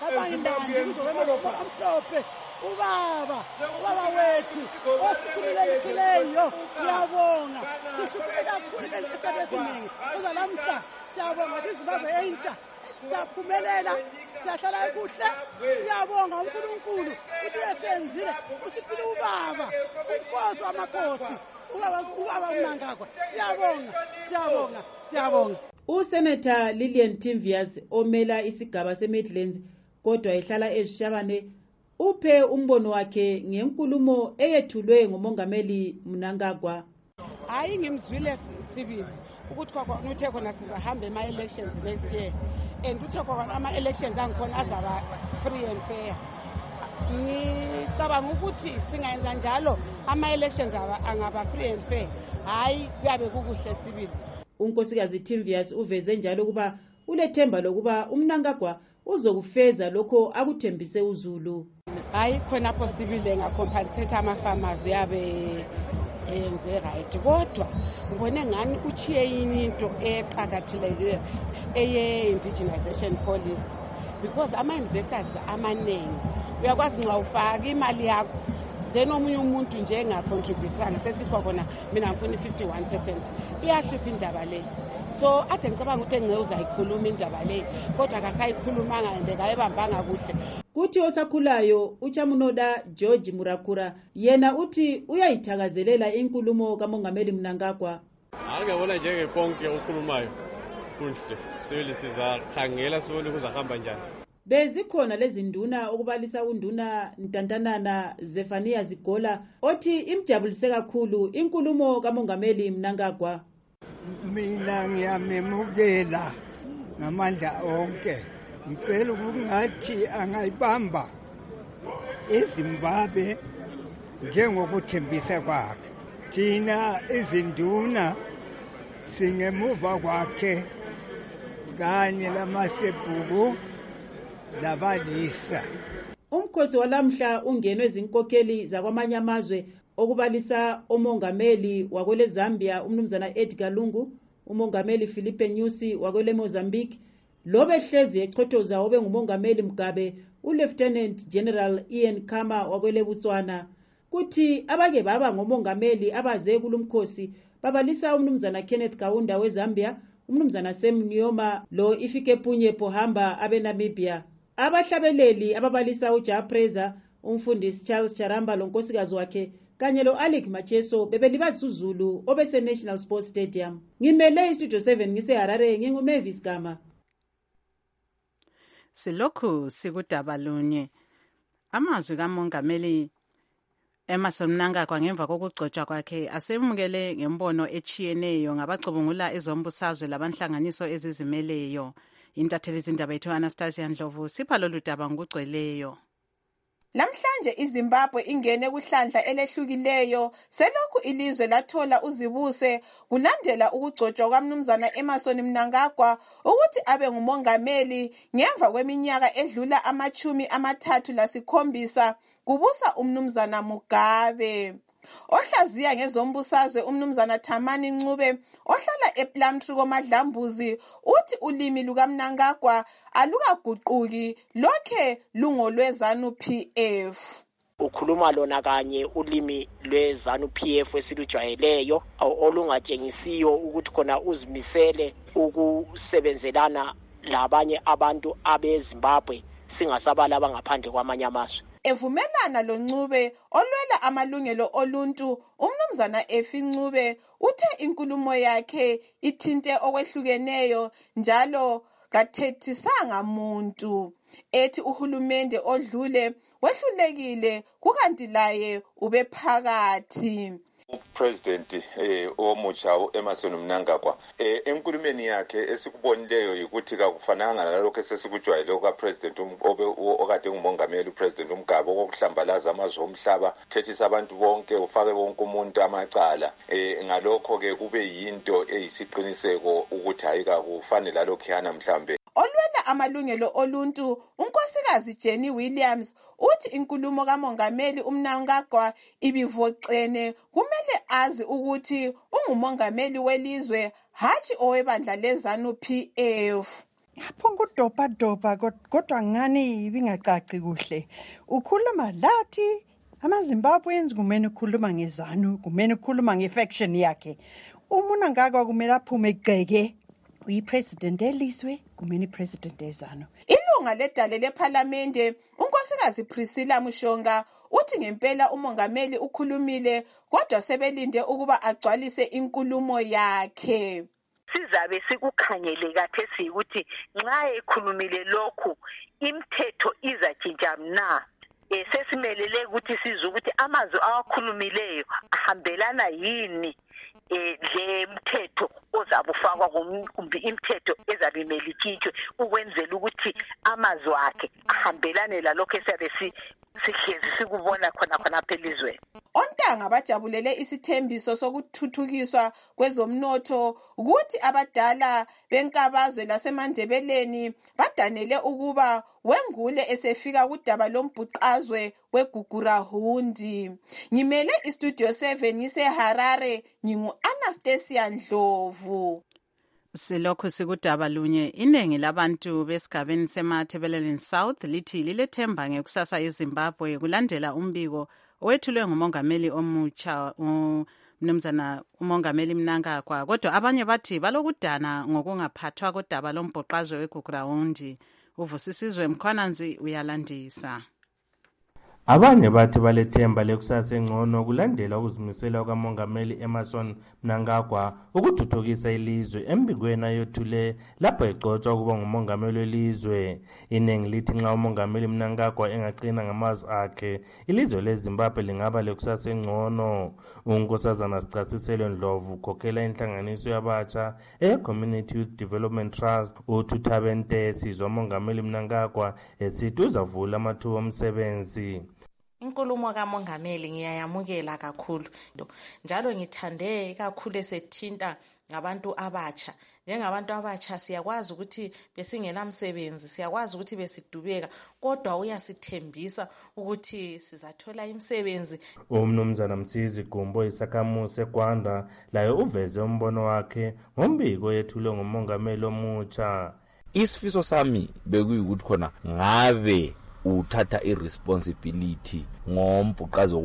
S27: Ubaba, ubaba wethu, osikhululekeleyo, siyabonga. Sishukumela kakhulu esebenzi. Uza lamhla, siyabonga iZimbabwe entsha. Siyaphumelela, siyahlala kuhle. Siyabonga uNkulunkulu ukuthi esenzile, usiphile ubaba. Inkosi amakhosi. Ubaba ubaba uMnangagwa. Siyabonga, siyabonga, siyabonga.
S26: uSenator Lillian Timvias omela isigaba seMidlands kodwa ehlala eZishabane uphe umbono wakhe ngenkulumo eyethulwe ngumongameli Mnangagwa.
S27: Hayi ngimzwile sibili ukuthi kwakho uthe khona sizahamba ema elections next year and uthe khona ama elections angikhona azaba free and fair. Ngicabanga ukuthi singayenza njalo ama elections angaba free and fair. Hayi kuyabe kukuhle sibili.
S26: Unkosikazi Timvias uveze njalo kuba ulethemba lokuba uMnangagwa uzokufeza lokho akuthembise uZulu.
S27: Hayi khona possible ngacompensate ama-farmers yabe yenze right kodwa ngibone ngani uchiye yini into eqhakathile eye-indigenization policy because ama-investors amaningi uyakwazi nxa ufaka imali yakho then omunye umuntu nje engacontributanga sesikho khona mina ngifuna i-fifty-one percent iyahlupha indaba le. So ade ngicabanga ukuthi engeke uzayikhuluma indaba le kodwa akasayikhulumanga ende kayebambanga kuhle.
S26: Kuthi osakhulayo uChamunoda George Murakura yena uthi uyayithakazelela inkulumo kamongameli Mnangagwa.
S8: Angabona njengekonke okhulumayo kuhle sibili sizakhangela sibone kuzahamba njani.
S26: Bezikhona lezinduna okubalisa unduna Ntantanana Zefania Zigola othi imjabulise kakhulu inkulumo kamongameli Mnangagwa.
S10: Mina ngiyamemukela ngamandla onke. Ngicela ukungathi angayibamba eZimbabwe njengokuthembisa kwakhe. Thina izinduna singemuva kwakhe kanye lamasebhuku labalisa.
S26: Umkhosi walamhla ungenwe izinkokheli zakwamanye amazwe okubalisa umongameli wakwele Zambia umnumzana Edgar Lungu, umongameli Philippe Nyusi wakwele Mozambique, lobe hlezi echothoza obe ngumongameli Mugabe uLieutenant General Ian Khama wakwele Botswana. Kuthi abake baba ngomongameli abaze kulumkhosi babalisa umnumzana Kenneth Kaunda weZambia, umnumzana Sam Nujoma lo Ifikepunye Pohamba abeNamibia. Abahlabeleli ababalisa uJapreza, umfundisi Charles Charamba lonkosikazi wakhe kanye lo Alec Macheso bebelibaza uZulu obese National Sports Stadium. Ngimele iStudio seven ngise Harare nginguMavis Gama.
S6: Silokhu sikudaba lunye. Amazwi kamongameli Emmerson Mnangagwa ngemva kokugcotshwa kwakhe asemukele ngembono echiyeneyo ngabacubungula ezombusazwe labanhlanganiso ezizimeleyo. Intatheli izindaba yethu Anastasia Ndlovu sipha lolu daba ngokugcweleyo.
S11: Namhlanje iZimbabwe ingene kuhlandla elehlukileyo selokhu ilizwe lathola uzibuse kulandela ukugcotshwa kwaMnumzana Emmerson Mnangagwa ukuthi abe ngumongameli ngemva kweminyaka edlula amachumi amathathu lasikhombisa kubusa uMnumzana Mugabe. Ohlaziya ngezombusazwe uMnumzana Thamani Ncube ohlala ePlumtree koMadlambuzi uthi ulimi lukaMnangagwa alukaguquki lokhe lungolwezanu P F.
S12: Ukhuluma lona kanye ulimi lwezanu P F esilujwayeleyo olungatshengisiyo ukuthi khona uzimisele ukusebenzelana labanye abantu abeZimbabwe singasabala abangaphandle kwamanye amazwe.
S11: Evumelana lo Ncube olwela amalungelo oluntu uMnumzana Efi Ncube uthe inkulumo yakhe ithinte okwehlukeneyo njalo kathethisanga muntu. Ethi uhulumende odlule wehlulekile kukanti laye ube phakathi.
S13: President eh omutsha uEmmerson Mnangagwa eh enkulumeni yakhe esikubonileyo ukuthi akufananga nalokho esesikujwayele oka president obe okade ngumongameli upresident uMgaba okuhlambalaza amazwe omhlaba thethisa abantu bonke ufake wonke umuntu amacala eh ngalokho ke kube yinto eyisiqiniseko ukuthi hayika kufanele lalokho yana mhlambe
S11: olwela amalungelo oluntu unkosikazi Jenny Williams uthi inkulumo kamongameli uMnangagwa ibivoxene kumele azi ukuthi ungumongameli welizwe hathi owebandla leZANU P F.
S14: Phongo kudopa dopa kodwa ngani ibingacaci kuhle ukhuluma lathi amaZimbabweans kumele ukhuluma ngeZANU kumele ukhuluma ngefaction yakhe uMnangagwa kumele aphume egceke uyipresident elizwe kumele ipresident eZANU.
S11: Ilunga ledale leParlamente unkosikazi Priscilla Mushonga uthi ngempela umongameli ukhulumile kodwa sebelinde ukuba agcwalise inkulumo yakhe.
S15: Sizabe sikukhangele kathesi ukuthi nxa ekhulumile lokhu imithetho izatshintsha na esesimelele ukuthi sizwe ukuthi amazwi awakhulumileyo ahambelana yini eh le mthetho ozabufakwa kumbe imithetho ezabimeli kitshwe ukwenzela ukuthi amazwi akhe ahambelane lalokho esabe sihlezi sikubona khona khona phelizweni.
S11: Ontanga bajabulele isithembiso sokuthuthukiswa kwezomnotho ukuthi abadala benkabazwe lasemandebeleni badanele ukuba wengule esefika kudaba lombhuqazwe weGugurahundi. Ngimele istudio seven iseHarare ngingu Anastasia Ndlovu.
S6: Silokhu sikudaba lunye iningi labantu besigabeni seMathebeleleni South lithi lilethemba ngekusasa yeZimbabwe kulandela umbiko owethulwe ngumongameli omutsha umnumzana umongameli Mnangagwa kodwa abanye bathi balokudana ngokungaphathwa kodaba lombhoqazwe weGugurahundi. Uvusisizwe Mkhwananzi uyalandisa.
S16: Abanye bathi balethemba lekusasa engcono kulandela ukuzimisela kwamongameli Emmerson Mnangagwa ukuthuthukisa ilizwe embikweni ayothule lapho egcotshwa ukuba ngumongameli welizwe. Iningi lithi nxa umongameli Mnangagwa engaqina ngamazwi akhe ilizwe leZimbabwe lingaba lekusasa engcono. Unkosazana Sicasiselo Ndlovu ukhokhela inhlanganiso yabatsha e-Community Youth Development Trust uThuthabente sizwa umongameli Mnangagwa esithi uzavula amathuba omsebenzi.
S18: Inkulumo kamongameli ngiyayamukela kakhulu njalo ngithande kakhulu esethinta ngabantu abatsha. Njengabantu abatsha siyakwazi ukuthi besingenamsebenzi, siyakwazi ukuthi besidubeka kodwa uyasithembisa ukuthi sizathola imisebenzi.
S16: Umnumzana Msizi Gumbo isakhamuzi eGwanda laye uveze umbono wakhe ngombiko yethulwe ngumongameli omutsha.
S19: Isifiso sami bekuyikuthi khona ngabe uthatha irresponsibility ngombhuqazo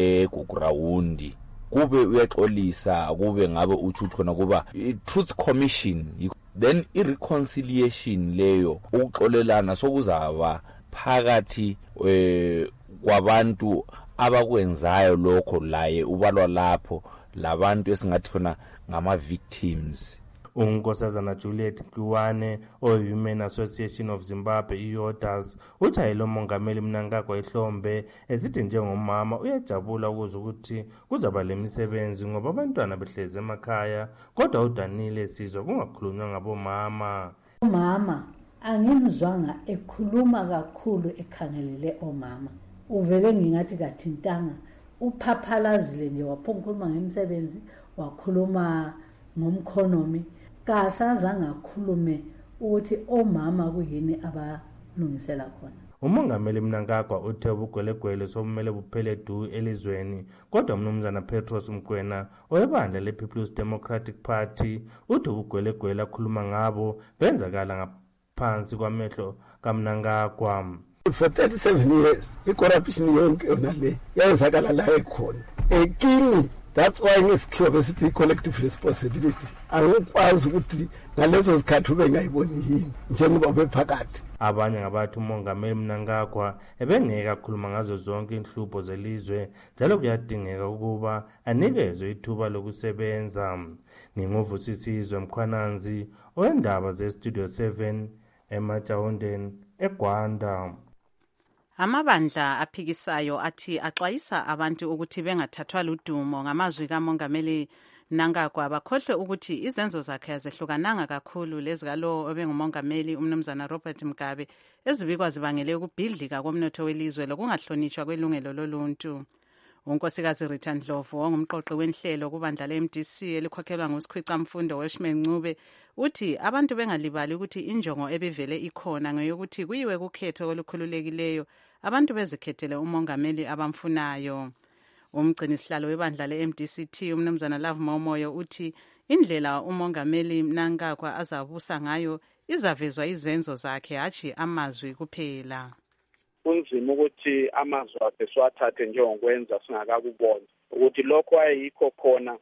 S19: weGugurahundi kube uyaxolisa kube ngabe uthi khona kuba i-truth commission then i-reconciliation leyo ukuxolelana sokuzaba phakathi eh, kwabantu abakwenzayo lokho laye ubalwa lapho labantu esingathi khona ngama victims.
S16: Unkosazana Juliet Kiwane o-Human Association of Zimbabwe i-Yodas uthayile umongameli Mnangagwa ehlombe esithi njengomama uyajabula ukuze ukuthi kuzaba lemisebenzi ngoba abantwana behlezi emakhaya kodwa udanile sizwa kungakhulunywa ngabomama.
S20: Umama angimzwanga ekhuluma kakhulu ekhangelele omama. Uvele ngingathi kathintanga uphaphalazile nje waphonkhuluma ngemisebenzi wakhuluma ngomkhonomi. Kasazange akhulume ukuthi omama kuyini abalungisela khona.
S16: Umongameli Mnangagwa uthe ubugwelegwele somele buphele du elizweni kodwa umnumzana Petros Mkwena oyebandla le-People's Democratic Party uthi ubugwelegwele akhuluma ngabo benzakala ngaphansi kwamehlo kaMnangagwa.
S28: For thirty-seven years icorruption yonke yona le yayenzakala la ekhona ekini. That's why ngesikhiwa besithi collective responsibility. Angikwazi ukuthi ngalezo zikhathi ube ngayiboni yini njengoba bephakathi.
S16: Abanye ngabathi umongameli Mnangagwa ebengeke akhuluma ngazo zonke inhlupho zelizwe njalo kuyadingeka ukuba anikezwe ithuba lokusebenza. Nginguvusisizwe Mkhwananzi oyendaba ze Studio seven eMatshawundeni eGwanda.
S6: Amabandla aphikisayo athi axwayisa abantu ukuthi bengathathwa ludumo ngamazwi kaMongameli Mnangagwa bakhohlwe ukuthi izenzo zakhe azehlukananga kakhulu lezikalo obengumongameli umnumzana Robert Mugabe ezibikwa zibangele ukubhidlika komnotho welizwe lokungahlonishwa kwelungelo loluntu. Unkosikazi Rita Ndlovu ongumqoqi wenhlelo kubandla le-M D C elikhokhelwa ngusikhwicamfundo Welshman Ncube uthi abantu bengalibali ukuthi injongo ebivele ikhona ngeyokuthi kuyiwe kukhetho olukhululekileyo abantu bezikhethele umongameli abamfunayo. Umgcini sihlalo webandla le-M D C T umnumzana Love Momoyo uthi indlela umongameli Mnangagwa azabusa ngayo izavezwa izenzo zakhe hatshi amazwi kuphela.
S2: Kunzima ukuthi amazwi akhe siwathathe njengokwenza singakakubona ukuthi lokho ayikho khona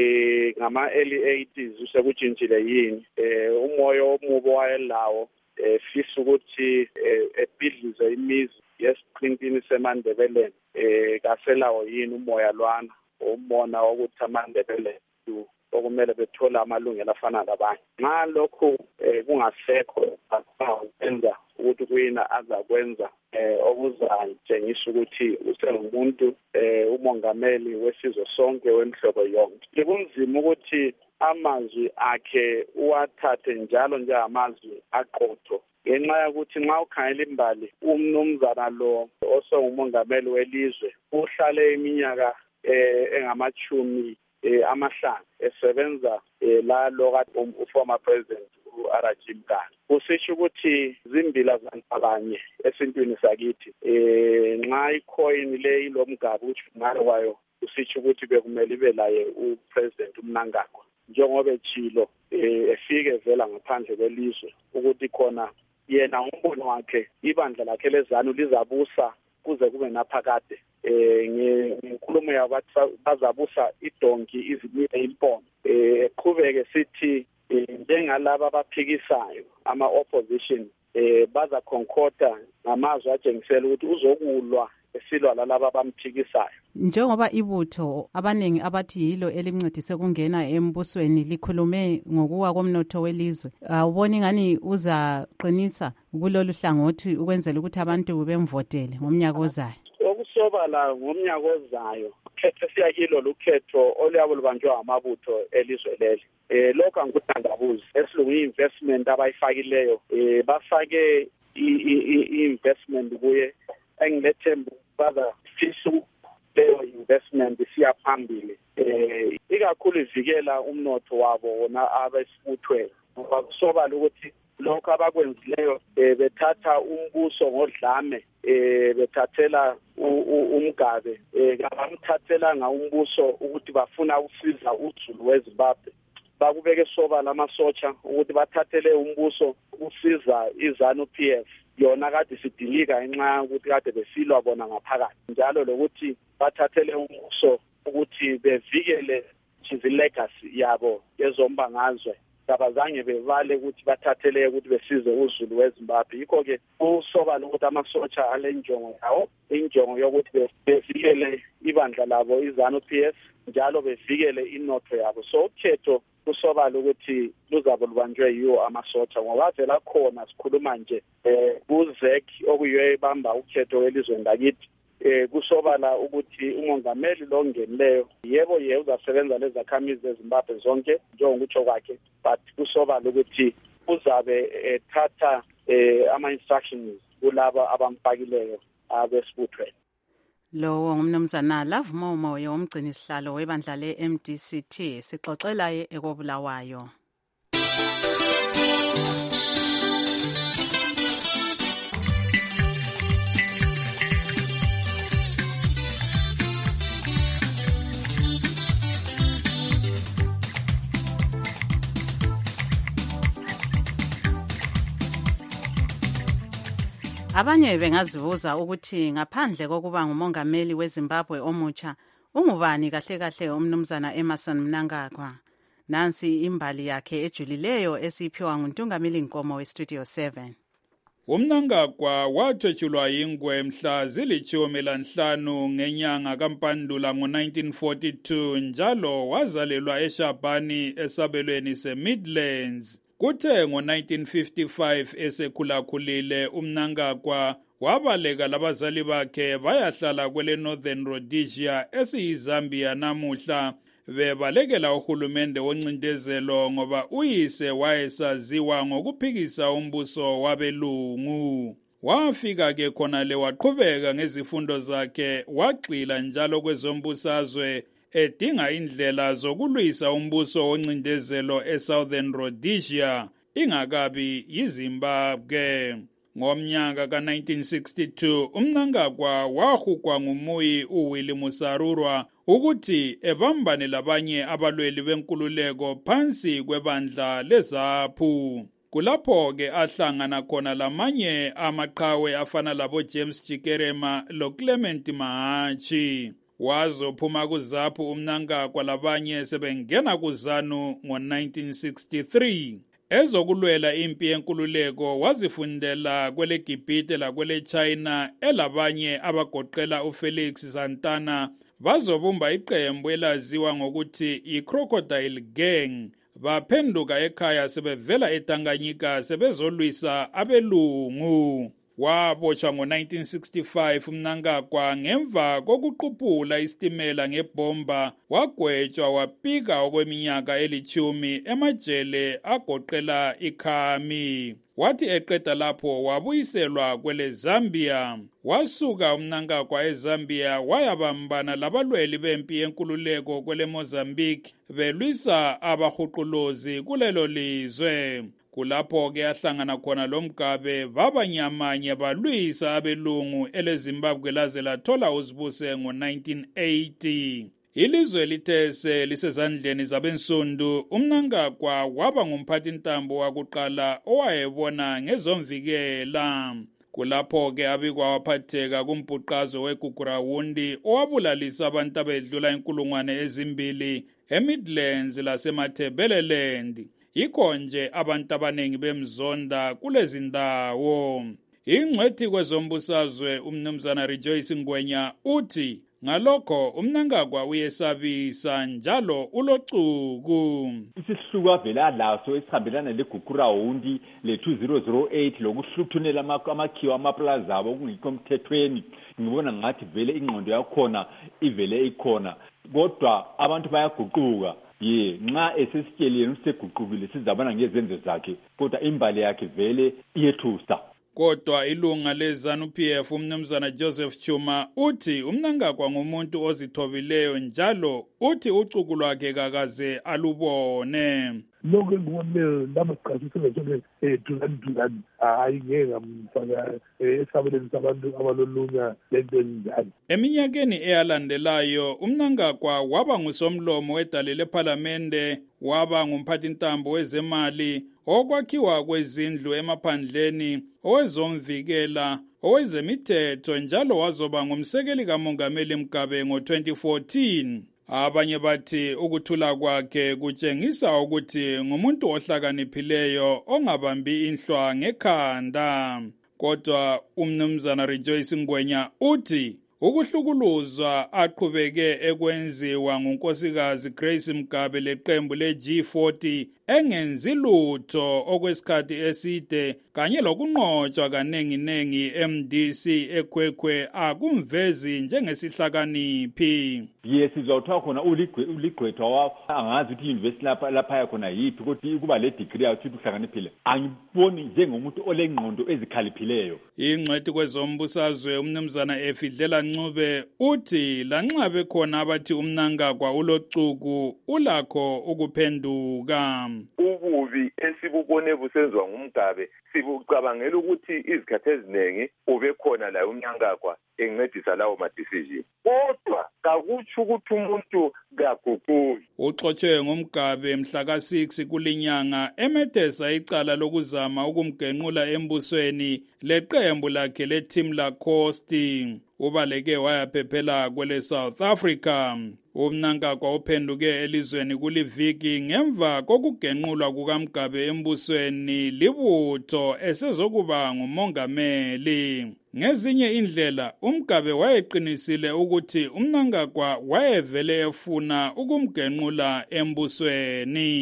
S2: eh ngama early eighties usekujintshile yini eh umoya omubo wayelawo eh fisa ukuthi ebhidlize imizi yesiqintini seMandebeleni eh kaselawo yini umoya lwana umona ukuthi aMandebele okumele bethola amalungelo afana labanye nxa lokho kungasekho akwenza ukuthi kuyina azakwenza eh okuzatshengisa ukuthi usengumuntu eh umongameli wesizwe sonke wemhlobo yonke. Kunzima ukuthi amazwi akhe uwathathe njalo nje amazwi aqotho ngenxa yokuthi nxa ukhangela imbali umnumzana lo osongumongameli welizwe uhlale iminyaka eh engamachumi eh amahlanu esebenza la lokade uformer president uRajim Gandhi. Kusisho ukuthi zimbila zabanye esintwini sakithi eh nxa icoin le ilomgaba ukuthi ngalo kwayo kusisho ukuthi bekumele ibe laye upresident uMnangagwa njengoba echilo efike vela ngaphandle kwelizwe ukuthi khona yena umbono wakhe ibandla lakhe lezanu lizabusa kuze kube naphakade eh ngenkulumo yabathi bazabusa idonki izimile impondo eh eqhubeke sithi njengalabo abaphikisayo ama opposition eh baza concorda ngamazwi atshengisela ukuthi uzokulwa esilwa lalabo abamthikisayo.
S6: Njengoba ibutho abanengi abathi yilo elimncedise kungena embusweni likhulume ngokuwa komnotho welizwe, awuboni ngani uzaqinisa kulolu hlangothi ukwenzela ukuthi abantu bemvotele ngomnyaka ozayo?
S2: Okusobala ngomnyaka ozayo khetho siyakilo lukhetho oluyabo lubanjwa amabutho elizwe leli. Eh lokho angikuthandabuzi esilungu investment abayifakileyo eh bafake i-investment kuye engilethemba baza fisu leyo investment siya phambili eh ikakhulu ivikela umnotho wabo wona abesibuthwe ngoba kusobala ukuthi lokho abakwenzileyo bethatha umbuso ngodlame eh bethathela uMgabe eh kabamthathela ngaumbuso ukuthi bafuna usiza uZulu weZimbabwe bakubeke sobala amasotsha ukuthi bathathele umbuso usiza iZanu P F yona kade sidilika enxa ukuthi kade besilwa bona ngaphakathi njalo lokuthi bathathele umbuso ukuthi bevikele chizi legacy yabo yezombangazwe kabazange bevale ukuthi bathathele ukuthi besize uZulu weZimbabwe. Yikho ke usobala ukuthi amasotsha alenjongo yawo injongo yokuthi bevikele ibandla labo iZanu P F njalo bevikele inotho yabo. So ukhetho kusobala ukuthi luzabe lubanjwe yiwo amasotsha ngoba vela khona sikhuluma nje eh kuZek okuyiyo ebamba ukhetho welizwe lakithi eh kusobala ukuthi umongameli lo ngenileyo yebo yebo uzasebenza lezakhamizi eZimbabwe zonke njengokutsho kwakhe but kusobala ukuthi uzabe ethatha eh ama instructions kulabo abamfakileyo abesibuthweni.
S6: Lo ngumnumzana Love Momoyo umgcini sihlalo webandla le-M D C T sixoxela ekobulawayo. Abanye bengazibuza ukuthi ngaphandle kokuba ngumongameli weZimbabwe omutsha ungubani kahle kahle umnumzana Emmerson Mnangagwa. Nansi imbali yakhe ejulileyo esiphiwa nguNtungameli Nkomo weStudio seven.
S3: UMnangagwa wathwetshulwa ingwe mhla zilitshumi lanhlanu ngenyanga kaMpandula ngo-nineteen forty-two njalo wazalelwa eShabani esabelweni seMidlands. Kuthe ngo-nineteen fifty-five esekhulakhulile uMnangagwa wabaleka labazali bakhe bayahlala kwele Northern Rhodesia esiyiZambia namuhla bebalekela uhulumende woncindezelo ngoba uyise wayesaziwa ngokuphikisa umbuso wabelungu. Wafika ke khona le waqhubeka ngezifundo zakhe wagxila njalo kwezombusazwe edinga indlela zokulwisa umbuso woncindezelo eSouthern Rhodesia ingakabi yiZimbabwe. Ngomnyaka ka nineteen sixty-two uMnangagwa wahugwa ngumuyi uWilly Musarurwa ukuthi ebambane labanye abalweli benkululeko phansi kwebandla leZAPU. Kulapho ke ahlangana khona lamanye amaqhawe afana labo James Chikerema lo Clement Mahachi. Wazophuma kuZAPU uMnangagwa labanye sebengena kuZANU ngo nineteen sixty-three. Ezokulwela impi yenkululeko wazifundela kwele Gibhite la kwele China elabanye abagoqela uFelix Santana bazobumba iqembu elaziwa ngokuthi iCrocodile Gang. Baphenduka ekhaya sebevela eTanganyika sebezolwisa abelungu. Waboshwa ngo nineteen sixty-five uMnangagwa ngemva kokuquphula isitimela ngebomba wagwetshwa wapika okweminyaka elithumi emajele agoqela iKhami. Wathi eqeda lapho wabuyiselwa kwele Zambia. Wasuka uMnangagwa eZambia wayabambana labalweli bempi yenkululeko kwele Mozambique belwisa abahuquluzi kulelo lizwe. Kulapho ke ahlangana khona lo Mugabe babanyamanye balwisa abelungu eleZimbabwe laze lathola uzibuse ngo nineteen eighty. Ilizwe lithese lisezandleni zabensundu uMnangagwa waba ngumphathintambo wakuqala owayebona ngezomvikela. Kulapho ke abikwa waphatheka kumbhuqazo weGugurawundi owabulalisa abantu abedlula inkulungwane ezimbili eMidlands lasemathebeleland. Yikho nje abantu abanengi bemzonda kulezi ndawo. Ingcwethi kwezombusazwe umnumzana Rejoice Ngwenya uthi ngalokho uMnangagwa uyesabisa njalo ulocuku.
S1: Isihluku vela laso esihambelana leGugurawundi le two thousand eight lokuhluthunela amakhiwa amaplaza abo okungikho emthethweni ngibona ngathi vele ingqondo yakhona ivele ikhona kodwa abantu bayaguquka. Ye nxa esesitsheleni useguqukile sizabona ngezenzo zakhe kodwa imbali yakhe vele iyethusa.
S3: Kodwa ilunga leZANU P F umnumzana Joseph Chuma uthi uMnangagwa ngumuntu ozithobileyo njalo uthi ucuku lwakhe kakaze alubone.
S27: Lokho engibone lamaqhaziso lento edulani dulani hayi ngeke ngamfaka esabeleni sabantu abalolunya lento enjalo.
S3: Eminyakeni eyalandelayo uMnangagwa waba ngusomlomo wedale lePhalamende, waba ngumphathintambo wezemali, okwakhiwa kwezindlu emaphandleni, owezomvikela, owezemithetho njalo wazoba ngumsekeli kaMongameli Mugabe ngo twenty fourteen. Abanye bathi ukuthula kwakhe kutshengisa ukuthi ngumuntu ohlakaniphileyo ongabambi inhlwa ngekhanda. Kodwa umnumzana Rejoice Ngwenya uthi ukuhlukuluzwa aqhubeke ekwenziwa ngunkosikazi Grace Mugabe leqembu le-G forty engenzi lutho okwesikhathi eside kanye lokunqotshwa kanenginengi M D C eKwekhwe akumvezi njengesihlakaniphi.
S1: Yes, sizothiwa khona uligqwethwa wawo angazi ukuthi university lapha lapha khona yiphi kodwa kuba le degree yathi uhlakaniphile angiboni njengomuntu olengqondo ezikhaliphileyo.
S3: Ingcwethi kwezombusazwe umnumzana Efidlela Ncube uthi lanxa bekhona abathi uMnangagwa ulocuku ulakho ukuphenduka.
S13: Ububi esibubone busenziwa nguMgabe sibucabangela ukuthi izikhathi eziningi ubekhona la uMnangagwa encedisa lawo ma decision kodwa kakutsho ukuthi umuntu kaguquki.
S3: Uxotshe ngumgabe mhla ka six kulinyanga emethesa icala lokuzama ukumgenqula embusweni leqembu lakhe leTeam Lacoste. Ubaleke wayaphephela kwele South Africa. uMnangagwa uphenduke elizweni kuliviki ngemva kokugenqulwa kukaMgabe embusweni libutho esezokuba ngumongameli. Ngezinye indlela uMgabe wayeqinisile ukuthi uMnangagwa wayevele efuna ukumgenqula embusweni.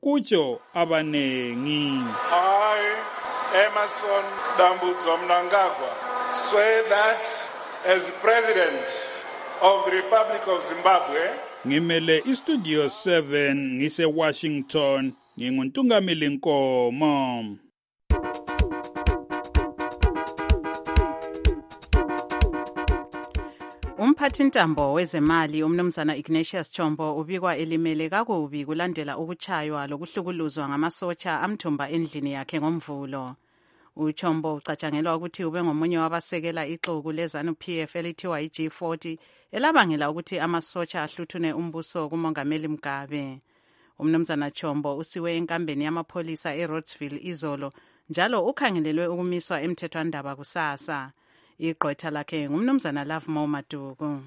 S3: kutsho abanengi.
S7: I, Emerson Dambudzo Mnangagwa, swear that as President of the Republic of Zimbabwe,
S3: ngimele istudio seven ngise Washington, nginguntungameli Nkomo.
S6: Umphathintambo wezemali umnumzana Ignatius Chombo ubikwa elimele kakubi kulandela ukuchaywa lokuhlukuluzwa ngamasotsha amthumba endlini yakhe ngomvulo. UChombo ucatshangelwa ukuthi ube ngomunye wabasekela ixuku leZANU P F elithiwa i-G forty elabangela ukuthi amasotsha ahluthune umbuso kumongameli Mugabe. Umnumzana Chombo usiwe enkambeni yamapholisa eRoadsville izolo njalo ukhangelelwe ukumiswa emthethwandaba kusasa. Igqwetha lakhe ngumnumzana Love Mo Maduku.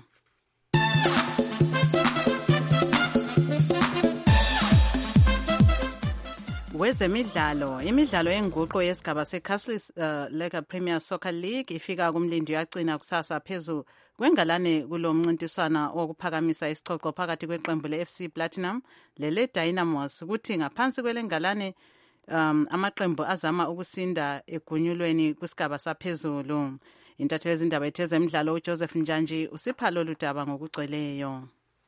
S6: Wezemidlalo, imidlalo yenguqo yesigaba seCastle uh, Lega Premier Soccer League ifika kumlindi yagcina kusasa phezu kwengalane kulomncintiswana wokuphakamisa isicoco phakathi kweqembu le-F C Platinum lele Dynamos kuthi ngaphansi kwelengalane um, amaqembu azama ukusinda egunyulweni kusigaba saphezulu. Intatheli ezindaba ezemidlalo uJoseph Njanji usipha lolu daba ngokugcweleyo.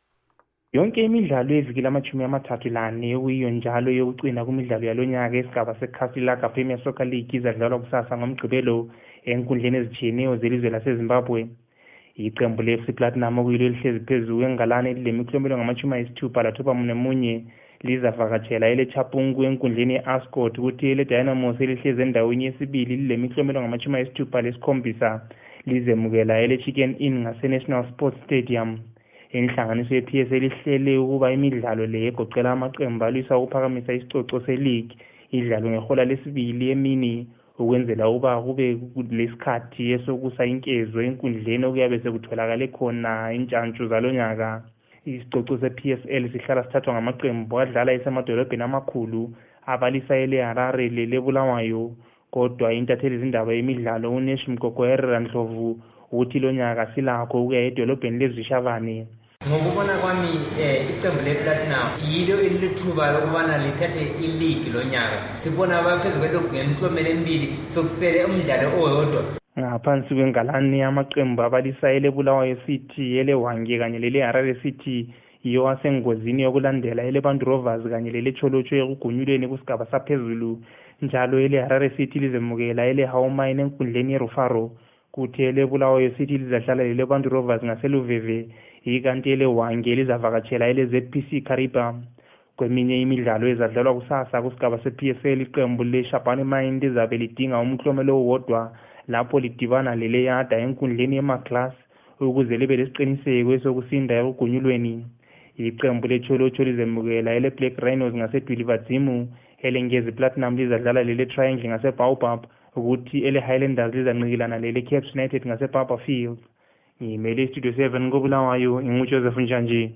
S4: Yonke imidlalo eviki lamachumi amathathu lane okuyiyo njalo yokucina kumidlalo yalonyaka esigaba seCastle Lega Premier Soccer League izadlalwa kusasa ngomgqibelo enkundleni ezitshiyeneyo zelizwe laseZimbabwe. Iqembu le-F C Platinum okuyilo elihlezi phezulu kwengalane lilemiklombelo ngamachumi ayisithupha lathoba mune lizavakatshela eleChapungu enkundleni ye-Ascot kuthi ele-Dynamos elihlezi endaweni yesibili lilemiklombelo ngamachumi ayisithupha lesikhombisa lizemukela ele-Chicken Inn ngase-National Sports Stadium. Inhlanganiso ye-P S L ihlele ukuba imidlalo le egoqela amaqembu alwisa ukuphakamisa isicoco se-league idlalwe ngehola lesibili emini ukwenzela ukuba kube lesikhathi esokusa inkezo enkundleni okuyabe sekutholakale khona intshantshu zalonyaka. Isicoco se-P S L sihlala sithathwa ngamaqembu adlala esemadolobheni amakhulu abalisa ele-Harare lele-Bulawayo, kodwa intatheli izindaba yemidlalo uNesh Mgogwera Ndlovu uthi lonyaka silakho ukuya edolobheni leZishavane.
S5: Ngokubona kwami iqembu le-Platinum yilo elithuba lokubana lithathe i-league lonyaka. Sibona abaphezulu kwelokhu ngemiklomelo emibili sokusele umdlalo owodwa.
S4: Ngaphansi kwengalane amaqembu abalisa ele-Bulawayo City, ele-Hwange kanye lele-Harare City yiwo asengozini yokulandela ele-Bantu Rovers kanye lele-Cholocho ekugunyulweni kusigaba saphezulu. Njalo ele-Harare City lizemukela ele-Haumine enkundleni ye-Rufaro. Kuthi ele-Bulawayo City lizadlala lele-Bantu Rovers ngaseluveve, ikanti ele-Hwange lizavakatshela ele-Z P C Kariba. Kweminye imidlalo ezadlalwa kusasa kusigaba se-P S L iqembu le-Shabane Mine lizabe lidinga umklomelo owodwa lapho lidibana lele-Yada enkundleni yema-Class ukuze libe lesiqiniseko esokusinda ekugunyulweni. Iqembu le-Cholocho lizemukela ele-Black Rhinos ngase-Dwilivadzimu, ele-Ngezi Platinum lizadlala lele-Triangle ngase-Baobab ukuthi ele-Highlanders lizancikilana lele-Caps United ngase-Papa Field. Ngimele istudio seven koBulawayo, inguJoseph Njanji.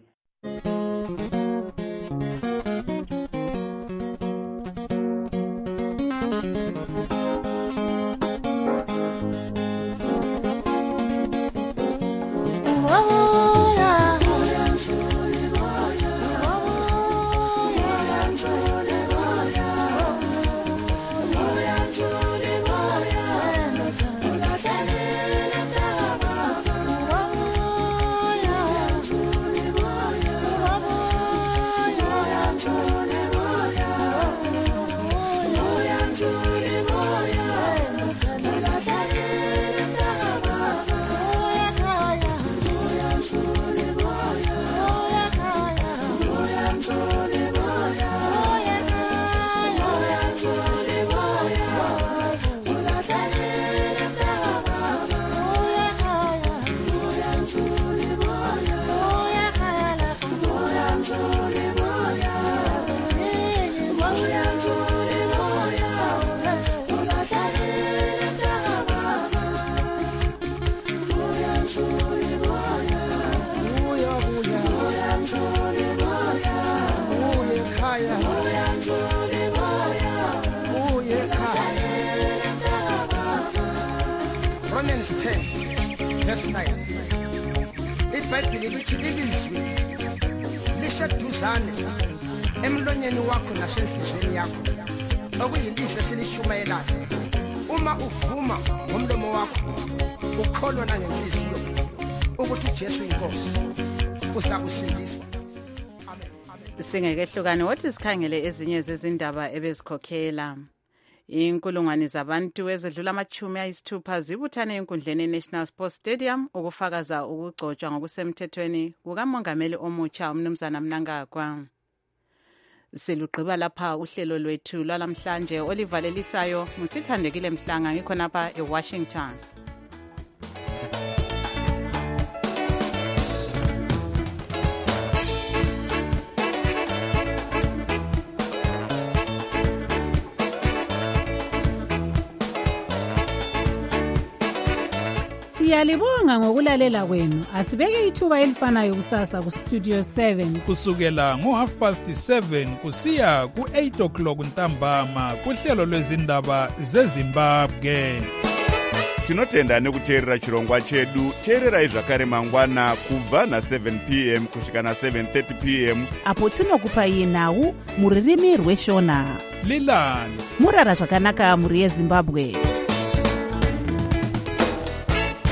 S17: Romans ten, verse nine. IBhayibheli lithi ilizwi lisheduzane emlonyeni wakho nasenhliziyweni yakho okuyilizwi esilishumayelayo. Uma uvuma ngomlomo wakho ukholwa nangenhliziyo ukuthi uJesu inkosi uza kusindiswa.
S6: Singekehlukane wothi sikhangele ezinye zezindaba ebezikhokhela. Inkulungwane zabantu ezedlula amachumi ayisithupha zibuthane enkundleni ye-National Sports Stadium ukufakaza ukugcotshwa ngokusemthethweni kukamongameli omutsha umnumzana Mnangagwa. Silugqiba lapha uhlelo lwethu lwalamhlanje olivalelisayo ngusithandekile Mhlanga ngikhonapha eWashington.
S8: Siyalibonga ngokulalela kwenu. Asibeke ithuba elifanayo kusasa ku Studio seven
S3: kusukela ngo half past seven kusiya ku eight o'clock ntambama kuhlelo lwezindaba zeZimbabwe.
S9: Tinotenda nekuteerera chirongwa chedu. Teererai zvakare mangwana kubva na seven p m kusvika na seven thirty p m
S10: apo tinokupai nhau muririmi rweshona.
S3: Lilani
S10: murara zvakanaka muri yeZimbabwe.